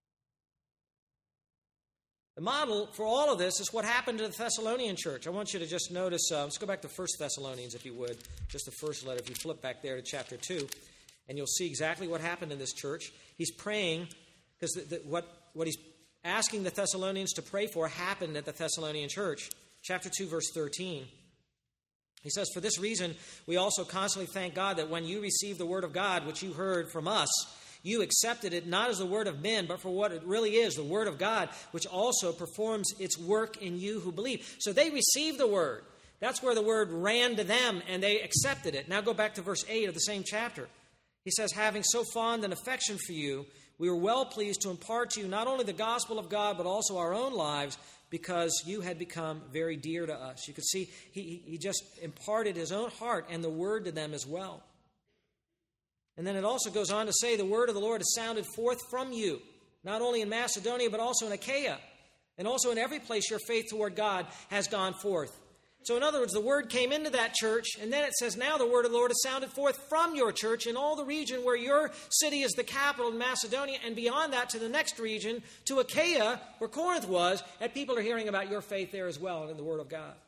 The model for all of this is what happened to the Thessalonian church. I want you to just notice, let's go back to 1 Thessalonians, if you would, just the first letter. If you flip back there to chapter 2, and you'll see exactly what happened in this church. He's praying, because what he's asking the Thessalonians to pray for happened at the Thessalonian church. Chapter 2, verse 13. He says, "For this reason, we also constantly thank God that when you received the word of God, which you heard from us, you accepted it not as the word of men, but for what it really is, the word of God, which also performs its work in you who believe." So they received the word. That's where the word ran to them, and they accepted it. Now go back to verse 8 of the same chapter. He says, "Having so fond an affection for you, we were well pleased to impart to you not only the gospel of God, but also our own lives, because you had become very dear to us." You could see he just imparted his own heart and the word to them as well. And then it also goes on to say, the word of the Lord has sounded forth from you, not only in Macedonia, but also in Achaia, and also in every place your faith toward God has gone forth. So in other words, the word came into that church, and then it says, now the word of the Lord has sounded forth from your church in all the region where your city is the capital in Macedonia, and beyond that to the next region, to Achaia, where Corinth was, and people are hearing about your faith there as well and in the word of God.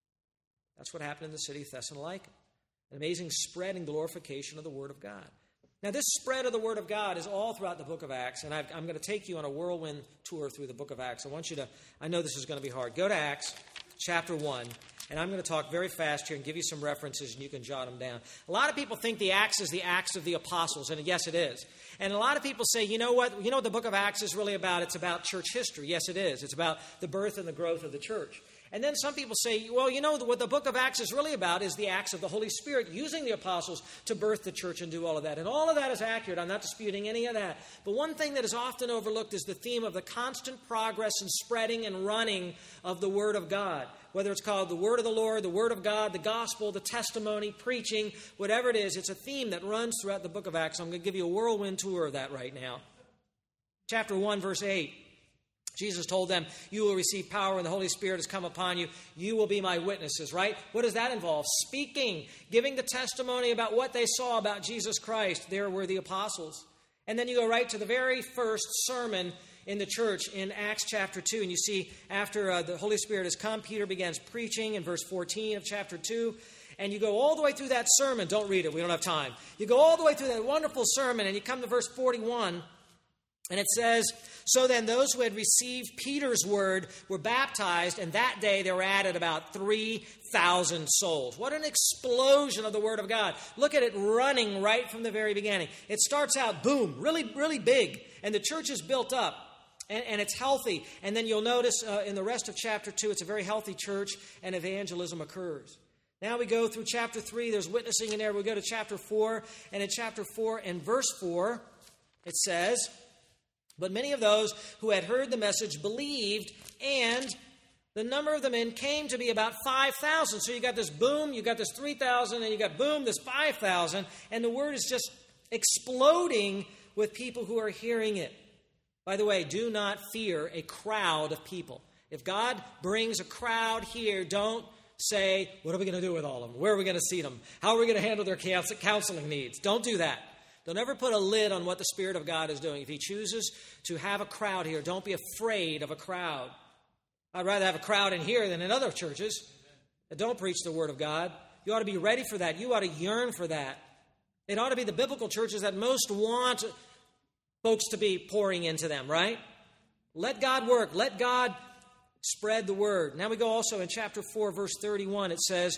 That's what happened in the city of Thessalonica. An amazing spread and glorification of the word of God. Now, this spread of the Word of God is all throughout the book of Acts, and I'm going to take you on a whirlwind tour through the book of Acts. I know this is going to be hard. Go to Acts chapter 1, and I'm going to talk very fast here and give you some references, and you can jot them down. A lot of people think the Acts is the Acts of the Apostles, and yes, it is. And a lot of people say, you know what the book of Acts is really about? It's about church history. Yes, it is. It's about the birth and the growth of the church. And then some people say, well, what the book of Acts is really about is the acts of the Holy Spirit using the apostles to birth the church and do all of that. And all of that is accurate. I'm not disputing any of that. But one thing that is often overlooked is the theme of the constant progress and spreading and running of the Word of God. Whether it's called the Word of the Lord, the Word of God, the Gospel, the testimony, preaching, whatever it is, it's a theme that runs throughout the book of Acts. I'm going to give you a whirlwind tour of that right now. Chapter 1, verse 8. Jesus told them, you will receive power when the Holy Spirit has come upon you. You will be my witnesses, right? What does that involve? Speaking, giving the testimony about what they saw about Jesus Christ. There were the apostles. And then you go right to the very first sermon in the church in Acts chapter 2. And you see, after the Holy Spirit has come, Peter begins preaching in verse 14 of chapter 2. And you go all the way through that sermon. Don't read it. We don't have time. You go all the way through that wonderful sermon, and you come to verse 41. And it says, so then those who had received Peter's word were baptized, and that day there were added about 3,000 souls. What an explosion of the Word of God. Look at it running right from the very beginning. It starts out, boom, really, really big, and the church is built up, and it's healthy. And then you'll notice in the rest of chapter 2, it's a very healthy church, and evangelism occurs. Now we go through chapter 3, there's witnessing in there. We go to chapter 4, and in chapter 4 and verse 4, it says, but many of those who had heard the message believed, and the number of the men came to be about 5,000. So you got this boom, you got this 3,000, and you got boom, this 5,000, and the word is just exploding with people who are hearing it. By the way, do not fear a crowd of people. If God brings a crowd here, don't say, what are we going to do with all of them? Where are we going to seat them? How are we going to handle their counseling needs? Don't do that. Don't ever put a lid on what the Spirit of God is doing. If He chooses to have a crowd here, don't be afraid of a crowd. I'd rather have a crowd in here than in other churches that don't preach the Word of God. You ought to be ready for that. You ought to yearn for that. It ought to be the biblical churches that most want folks to be pouring into them, right? Let God work. Let God spread the Word. Now we go also in chapter 4, verse 31. It says,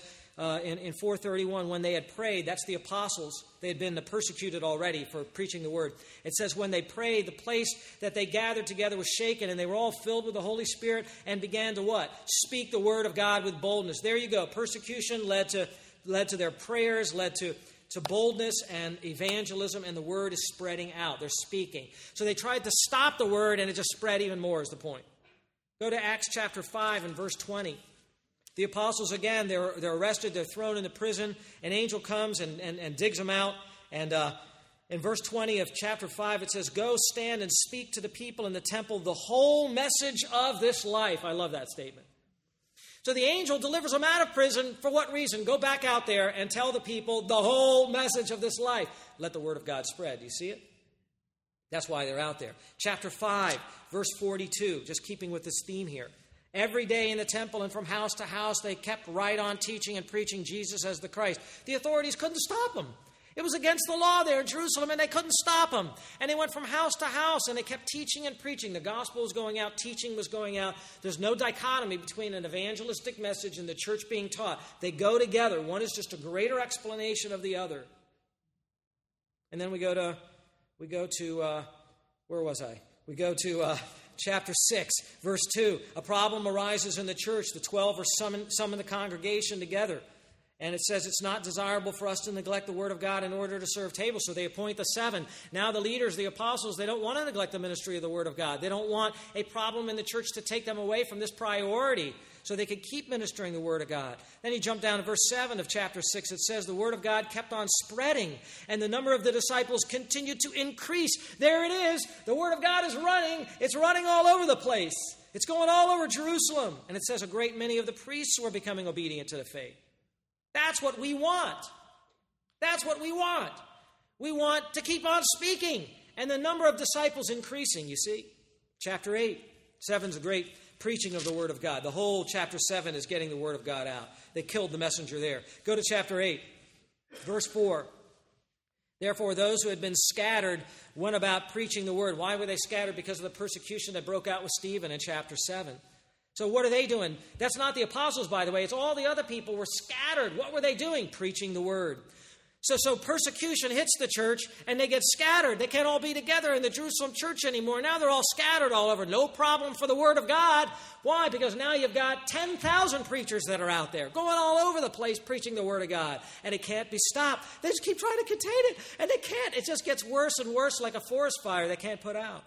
in 4:31, when they had prayed, that's the apostles. They had been persecuted already for preaching the word. It says, when they prayed, the place that they gathered together was shaken, and they were all filled with the Holy Spirit and began to what? Speak the word of God with boldness. There you go. Persecution led to their prayers, led to boldness and evangelism, and the word is spreading out. They're speaking. So they tried to stop the word, and it just spread even more is the point. Go to Acts chapter 5 and verse 20. The apostles, again, they're arrested, they're thrown into prison. An angel comes and digs them out. And in verse 20 of chapter 5, it says, go stand and speak to the people in the temple the whole message of this life. I love that statement. So the angel delivers them out of prison. For what reason? Go back out there and tell the people the whole message of this life. Let the word of God spread. Do you see it? That's why they're out there. Chapter 5, verse 42, just keeping with this theme here. Every day in the temple and from house to house, they kept right on teaching and preaching Jesus as the Christ. The authorities couldn't stop them. It was against the law there in Jerusalem, and they couldn't stop them. And they went from house to house, and they kept teaching and preaching. The gospel was going out. Teaching was going out. There's no dichotomy between an evangelistic message and the church being taught. They go together. One is just a greater explanation of the other. And then we go to where was I? We go to chapter 6, verse 2. A problem arises in the church. The 12 are summon the congregation together. And it says it's not desirable for us to neglect the word of God in order to serve tables. So they appoint the 7. Now the leaders, the apostles, they don't want to neglect the ministry of the word of God. They don't want a problem in the church to take them away from this priority so they could keep ministering the word of God. Then you jump down to verse 7 of chapter 6. It says the word of God kept on spreading, and the number of the disciples continued to increase. There it is. The word of God is running. It's running all over the place. It's going all over Jerusalem. And it says a great many of the priests were becoming obedient to the faith. That's what we want. That's what we want. We want to keep on speaking. And the number of disciples increasing, you see. Chapter 8. 7 is a great preaching of the word of God. The whole chapter 7 is getting the word of God out. They killed the messenger there. Go to chapter 8, verse 4. Therefore, those who had been scattered went about preaching the word. Why were they scattered? Because of the persecution that broke out with Stephen in chapter 7. So what are they doing? That's not the apostles, by the way. It's all the other people were scattered. What were they doing? Preaching the word. So persecution hits the church, and they get scattered. They can't all be together in the Jerusalem church anymore. Now they're all scattered all over. No problem for the word of God. Why? Because now you've got 10,000 preachers that are out there going all over the place preaching the word of God, and it can't be stopped. They just keep trying to contain it, and they can't. It just gets worse and worse, like a forest fire they can't put out.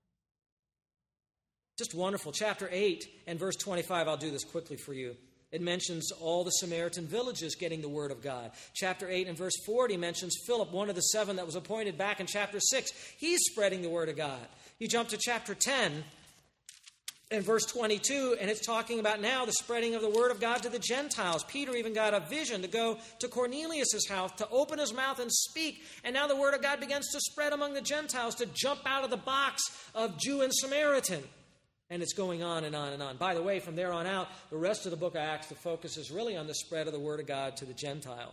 Just wonderful. Chapter 8 and verse 25, I'll do this quickly for you. It mentions all the Samaritan villages getting the word of God. Chapter 8 and verse 40 mentions Philip, one of the 7 that was appointed back in chapter 6. He's spreading the word of God. You jump to chapter 10 and verse 22, and it's talking about now the spreading of the word of God to the Gentiles. Peter even got a vision to go to Cornelius' house, to open his mouth and speak. And now the word of God begins to spread among the Gentiles, to jump out of the box of Jew and Samaritan. And it's going on and on and on. By the way, from there on out, the rest of the book of Acts, the focus is really on the spread of the word of God to the Gentiles.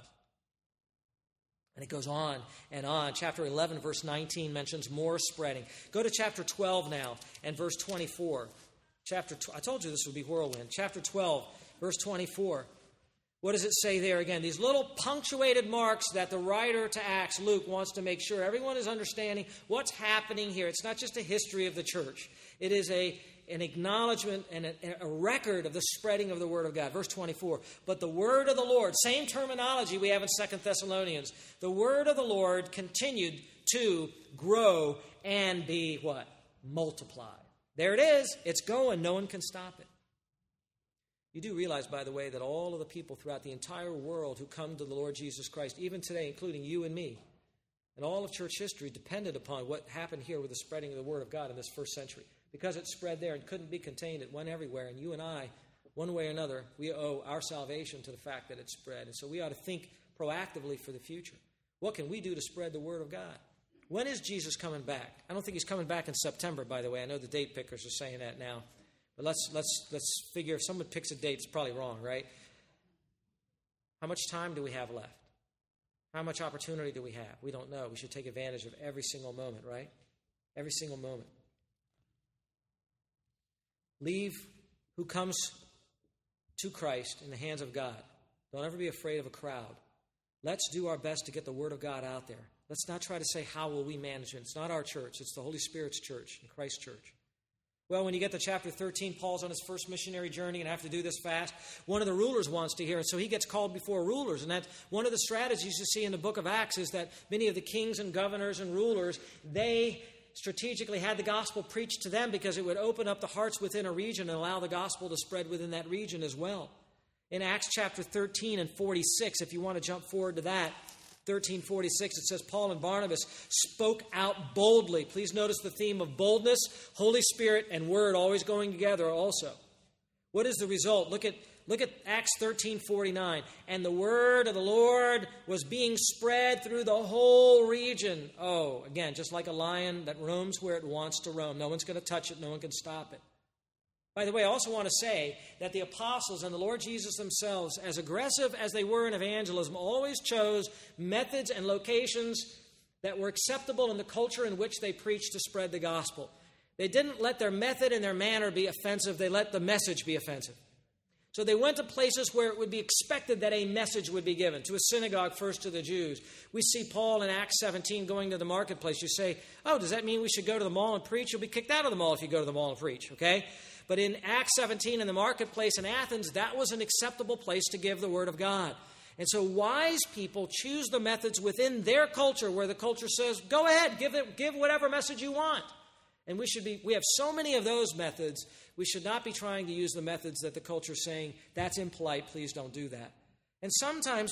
And it goes on and on. Chapter 11, verse 19 mentions more spreading. Go to chapter 12 now and verse 24. I told you this would be whirlwind. Chapter 12, verse 24. What does it say there again? These little punctuated marks that the writer to Acts, Luke, wants to make sure everyone is understanding what's happening here. It's not just a history of the church. It is an acknowledgement and a record of the spreading of the word of God. Verse 24, but the word of the Lord, same terminology we have in 2 Thessalonians, the word of the Lord continued to grow and be what? Multiplied. There it is. It's going. No one can stop it. You do realize, by the way, that all of the people throughout the entire world who come to the Lord Jesus Christ, even today, including you and me, and all of church history depended upon what happened here with the spreading of the word of God in this first century. Because it spread there and couldn't be contained, it went everywhere. And you and I, one way or another, we owe our salvation to the fact that it spread. And so we ought to think proactively for the future. What can we do to spread the word of God? When is Jesus coming back? I don't think he's coming back in September, by the way. I know the date pickers are saying that now. But let's figure if someone picks a date, it's probably wrong, right? How much time do we have left? How much opportunity do we have? We don't know. We should take advantage of every single moment, right? Every single moment. Leave who comes to Christ in the hands of God. Don't ever be afraid of a crowd. Let's do our best to get the word of God out there. Let's not try to say, how will we manage it? It's not our church. It's the Holy Spirit's church, and Christ's church. Well, when you get to chapter 13, Paul's on his first missionary journey, and I have to do this fast. One of the rulers wants to hear, and so he gets called before rulers. And that's one of the strategies you see in the book of Acts is that many of the kings and governors and rulers, they strategically had the gospel preached to them because it would open up the hearts within a region and allow the gospel to spread within that region as well. In Acts chapter 13 and 46, if you want to jump forward to that, 13:46, it says, Paul and Barnabas spoke out boldly. Please notice the theme of boldness, Holy Spirit, and word always going together also. What is the result? Look at Acts 13:49. And the word of the Lord was being spread through the whole region. Oh, again, just like a lion that roams where it wants to roam. No one's going to touch it. No one can stop it. By the way, I also want to say that the apostles and the Lord Jesus themselves, as aggressive as they were in evangelism, always chose methods and locations that were acceptable in the culture in which they preached to spread the gospel. They didn't let their method and their manner be offensive. They let the message be offensive. So they went to places where it would be expected that a message would be given. To a synagogue, first to the Jews. We see Paul in Acts 17 going to the marketplace. You say, oh, does that mean we should go to the mall and preach? You'll be kicked out of the mall if you go to the mall and preach, okay? But in Acts 17 in the marketplace in Athens, that was an acceptable place to give the word of God. And so wise people choose the methods within their culture where the culture says, go ahead, give whatever message you want. And we have so many of those methods, we should not be trying to use the methods that the culture is saying, that's impolite, please don't do that. And sometimes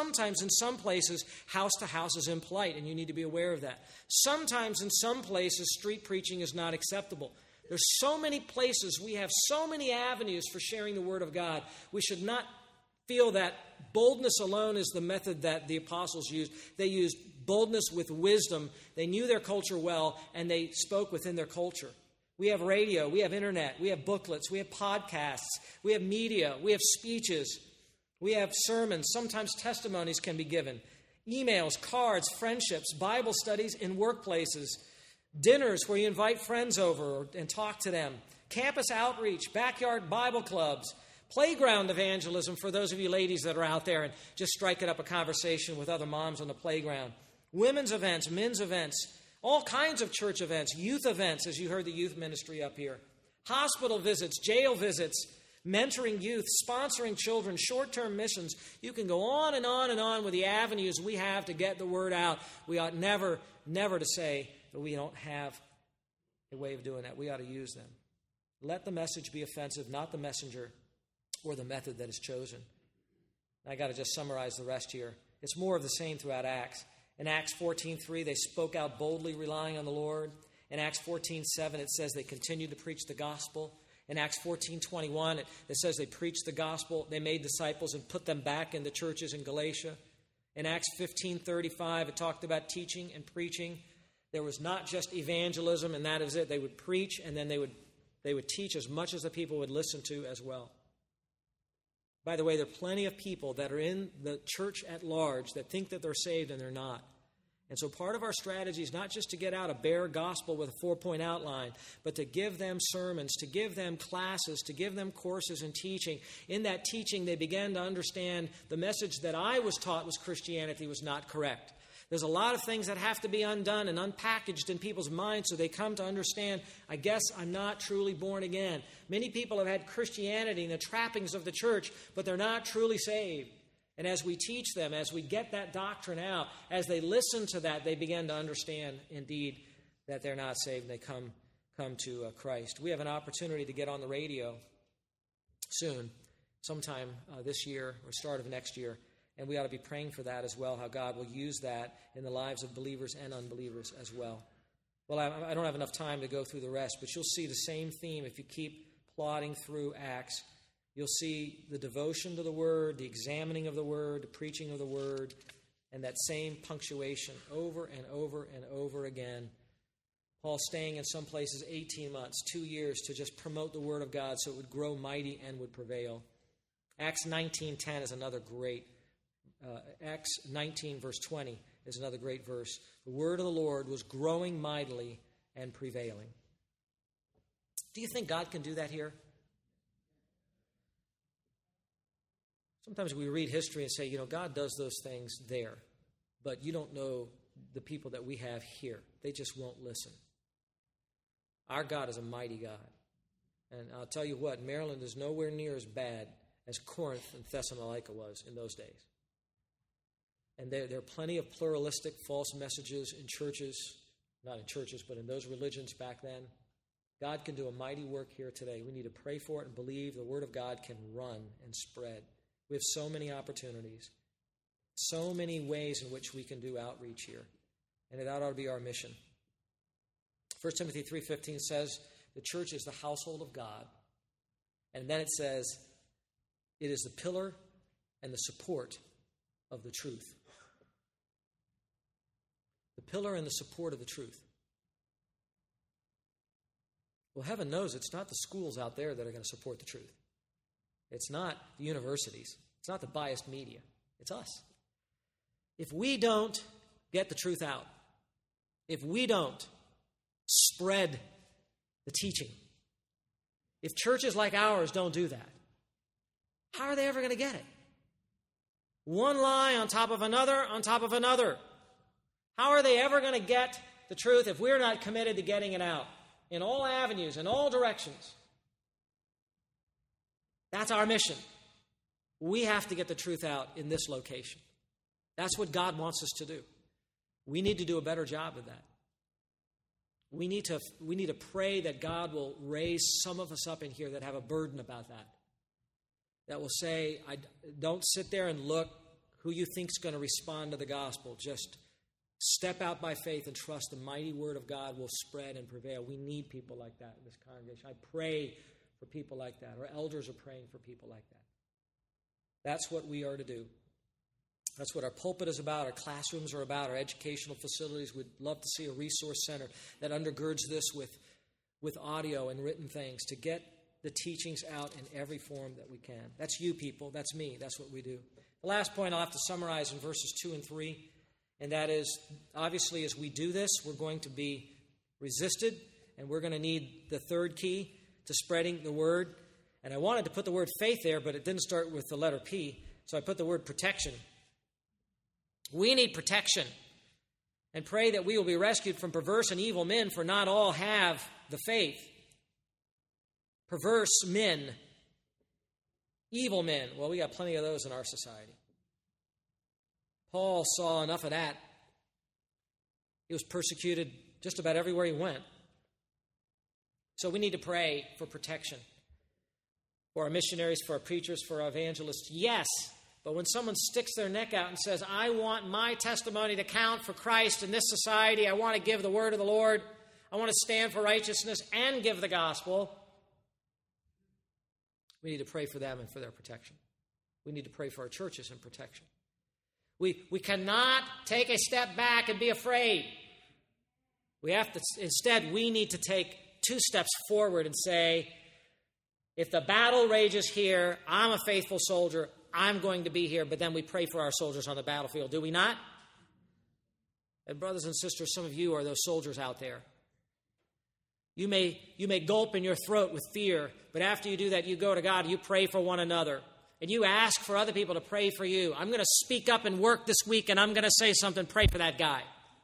in some places, house to house is impolite, and you need to be aware of that. Sometimes in some places, street preaching is not acceptable. There's so many places, we have so many avenues for sharing the word of God. We should not feel that boldness alone is the method that the apostles used. They used boldness with wisdom. They knew their culture well, and they spoke within their culture. We have radio, we have internet, we have booklets, we have podcasts, we have media, we have speeches, we have sermons. Sometimes testimonies can be given. emails, cards, friendships, Bible studies in workplaces, dinners where you invite friends over and talk to them, campus outreach, backyard Bible clubs, playground evangelism for those of you ladies that are out there and just striking up a conversation with other moms on the playground, women's events, men's events, all kinds of church events, youth events, as you heard the youth ministry up here, hospital visits, jail visits, mentoring youth, sponsoring children, short-term missions. You can go on and on and on with the avenues we have to get the word out. We ought never to say that we don't have a way of doing that. We ought to use them. Let the message be offensive, not the messenger or the method that is chosen. I got to just summarize the rest here. It's more of the same throughout Acts. In Acts 14:3, they spoke out boldly, relying on the Lord. In Acts 14:7, it says they continued to preach the gospel. In Acts 14:21, it says they preached the gospel, they made disciples and put them back in the churches in Galatia. In Acts 15:35, it talked about teaching and preaching. There was not just evangelism, and that is it. They would preach, and then they would teach as much as the people would listen to as well. By the way, there are plenty of people that are in the church at large that think that they're saved and they're not. And so part of our strategy is not just to get out a bare gospel with a 4-point outline, but to give them sermons, to give them classes, to give them courses in teaching. In that teaching, they began to understand the message that I was taught was Christianity was not correct. There's a lot of things that have to be undone and unpackaged in people's minds so they come to understand, I guess I'm not truly born again. Many people have had Christianity and the trappings of the church, but they're not truly saved. And as we teach them, as we get that doctrine out, as they listen to that, they begin to understand, indeed, that they're not saved and they come to Christ. We have an opportunity to get on the radio soon, sometime this year or start of next year. And we ought to be praying for that as well, how God will use that in the lives of believers and unbelievers as well. Well, I don't have enough time to go through the rest, but you'll see the same theme if you keep plodding through Acts. You'll see the devotion to the Word, the examining of the Word, the preaching of the Word, and that same punctuation over and over and over again. Paul staying in some places 18 months, 2 years to just promote the Word of God so it would grow mighty and would prevail. Acts 19:10 is another great Acts 19, verse 20 is another great verse. The word of the Lord was growing mightily and prevailing. Do you think God can do that here? Sometimes we read history and say, God does those things there, but you don't know the people that we have here. They just won't listen. Our God is a mighty God. And I'll tell you what, Maryland is nowhere near as bad as Corinth and Thessalonica was in those days. And there are plenty of pluralistic false messages in churches, not in churches, but in those religions back then. God can do a mighty work here today. We need to pray for it and believe the Word of God can run and spread. We have so many opportunities, so many ways in which we can do outreach here. And that ought to be our mission. 1 Timothy 3:15 says the church is the household of God. And then it says it is the pillar and the support of the truth. The pillar and the support of the truth. Well, heaven knows it's not the schools out there that are going to support the truth. It's not the universities. It's not the biased media. It's us. If we don't get the truth out, if we don't spread the teaching, if churches like ours don't do that, how are they ever going to get it? One lie on top of another on top of another. How are they ever going to get the truth if we're not committed to getting it out in all avenues, in all directions? That's our mission. We have to get the truth out in this location. That's what God wants us to do. We need to do a better job of that. We need to pray that God will raise some of us up in here that have a burden about that. That will say, don't sit there and look who you think is going to respond to the gospel. Just step out by faith and trust the mighty word of God will spread and prevail. We need people like that in this congregation. I pray for people like that. Our elders are praying for people like that. That's what we are to do. That's what our pulpit is about, our classrooms are about, our educational facilities. We'd love to see a resource center that undergirds this with audio and written things to get the teachings out in every form that we can. That's you people. That's me. That's what we do. The last point I'll have to summarize in verses 2 and 3, and that is, obviously, as we do this, we're going to be resisted, and we're going to need the third key to spreading the word. And I wanted to put the word faith there, but it didn't start with the letter P, so I put the word protection. We need protection, and pray that we will be rescued from perverse and evil men, for not all have the faith. Perverse men, evil men. Well, we got plenty of those in our society. Paul saw enough of that. He was persecuted just about everywhere he went. So we need to pray for protection. For our missionaries, for our preachers, for our evangelists, yes. But when someone sticks their neck out and says, I want my testimony to count for Christ in this society, I want to give the word of the Lord, I want to stand for righteousness and give the gospel, we need to pray for them and for their protection. We need to pray for our churches and protection. We cannot take a step back and be afraid. Instead, we need to take 2 steps forward and say, if the battle rages here, I'm a faithful soldier, I'm going to be here, but then we pray for our soldiers on the battlefield, do we not? And brothers and sisters, some of you are those soldiers out there. You may gulp in your throat with fear, but after you do that, you go to God and you pray for one another. And you ask for other people to pray for you. I'm going to speak up and work this week, and I'm going to say something. Pray for that guy.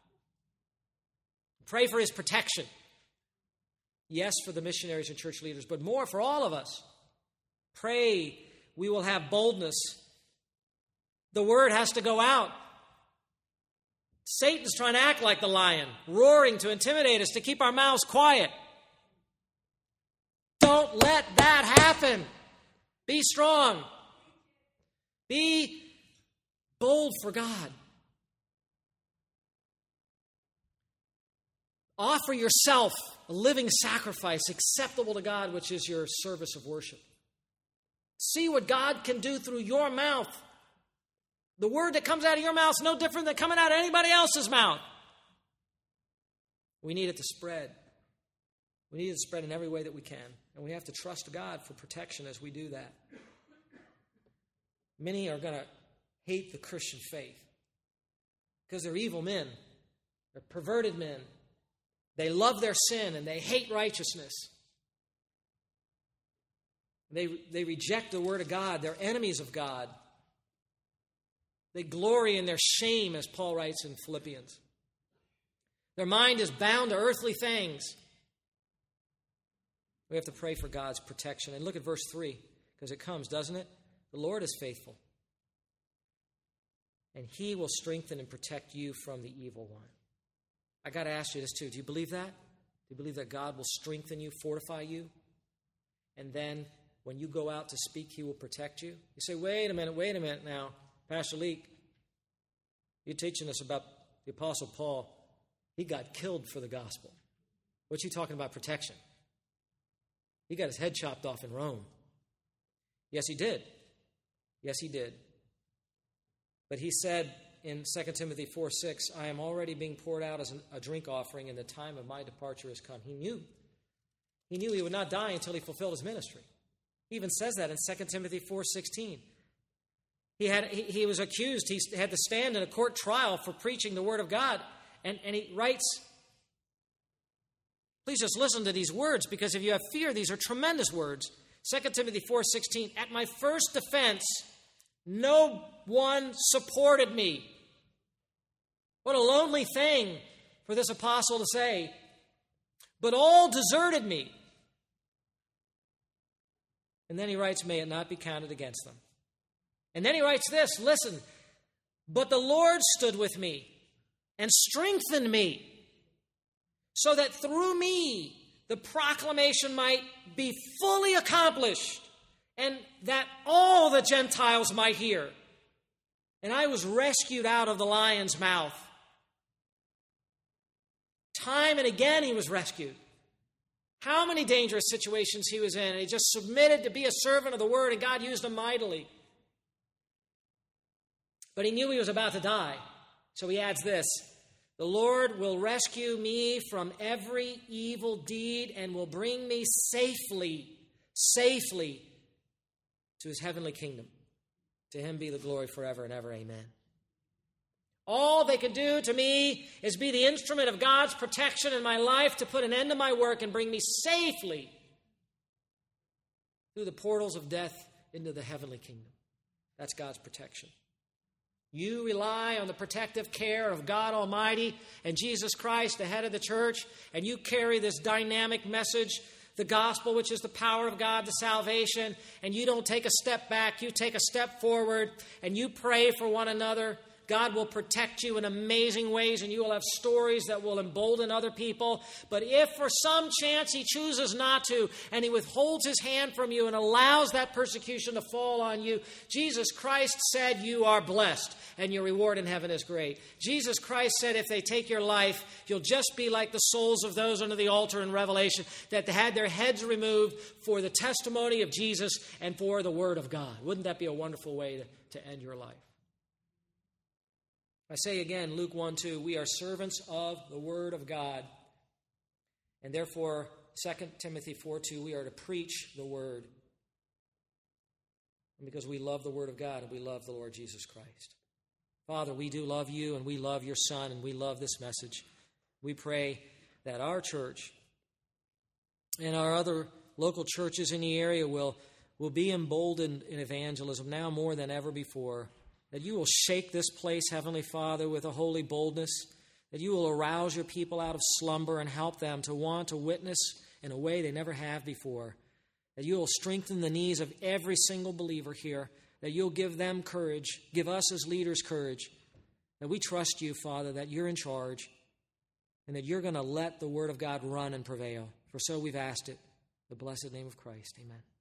Pray for his protection. Yes, for the missionaries and church leaders, but more for all of us. Pray we will have boldness. The word has to go out. Satan's trying to act like the lion, roaring to intimidate us, to keep our mouths quiet. Don't let that happen. Be strong. Be bold for God. Offer yourself a living sacrifice acceptable to God, which is your service of worship. See what God can do through your mouth. The word that comes out of your mouth is no different than coming out of anybody else's mouth. We need it to spread. We need it to spread in every way that we can. And we have to trust God for protection as we do that. Many are going to hate the Christian faith because they're evil men. They're perverted men. They love their sin and they hate righteousness. They reject the word of God. They're enemies of God. They glory in their shame, as Paul writes in Philippians. Their mind is bound to earthly things. We have to pray for God's protection. And look at verse 3, because it comes, doesn't it? The Lord is faithful, and he will strengthen and protect you from the evil one. I got to ask you this too. Do you believe that? Do you believe that God will strengthen you, fortify you? And then when you go out to speak, he will protect you? You say, wait a minute now. Pastor Leek, you're teaching us about the Apostle Paul. He got killed for the gospel. What you talking about protection? He got his head chopped off in Rome. Yes, he did. Yes, he did. But he said in 2 Timothy 4:6, I am already being poured out as a drink offering, and the time of my departure has come. He knew. He knew he would not die until he fulfilled his ministry. He even says that in 2 Timothy 4:16. He was accused. He had to stand in a court trial for preaching the word of God. And he writes, please just listen to these words, because if you have fear, these are tremendous words. 2 Timothy 4:16, at my first defense, no one supported me. What a lonely thing for this apostle to say. But all deserted me. And then he writes, may it not be counted against them. And then he writes this, listen, but the Lord stood with me and strengthened me, so that through me the proclamation might be fully accomplished, and that all the Gentiles might hear. And I was rescued out of the lion's mouth. Time and again he was rescued. How many dangerous situations he was in, and he just submitted to be a servant of the word, and God used him mightily. But he knew he was about to die. So he adds this, the Lord will rescue me from every evil deed and will bring me safely safely to his heavenly kingdom. To him be the glory forever and ever. Amen. All they can do to me is be the instrument of God's protection in my life to put an end to my work and bring me safely through the portals of death into the heavenly kingdom. That's God's protection. You rely on the protective care of God Almighty and Jesus Christ, the head of the church, and you carry this dynamic message, the gospel, which is the power of God to salvation, and you don't take a step back, you take a step forward, and you pray for one another. God will protect you in amazing ways, and you will have stories that will embolden other people. But if for some chance he chooses not to, and he withholds his hand from you and allows that persecution to fall on you, Jesus Christ said you are blessed, and your reward in heaven is great. Jesus Christ said if they take your life, you'll just be like the souls of those under the altar in Revelation that had their heads removed for the testimony of Jesus and for the word of God. Wouldn't that be a wonderful way to end your life? I say again, Luke 1:2, we are servants of the Word of God. And therefore, 2 Timothy 4:2, we are to preach the Word. And because we love the Word of God and we love the Lord Jesus Christ. Father, we do love you and we love your Son and we love this message. We pray that our church and our other local churches in the area will be emboldened in evangelism now more than ever before. That you will shake this place, Heavenly Father, with a holy boldness. That you will arouse your people out of slumber and help them to want to witness in a way they never have before. That you will strengthen the knees of every single believer here. That you'll give them courage, give us as leaders courage. That we trust you, Father, that you're in charge. And that you're going to let the Word of God run and prevail. For so we've asked it. In the blessed name of Christ. Amen.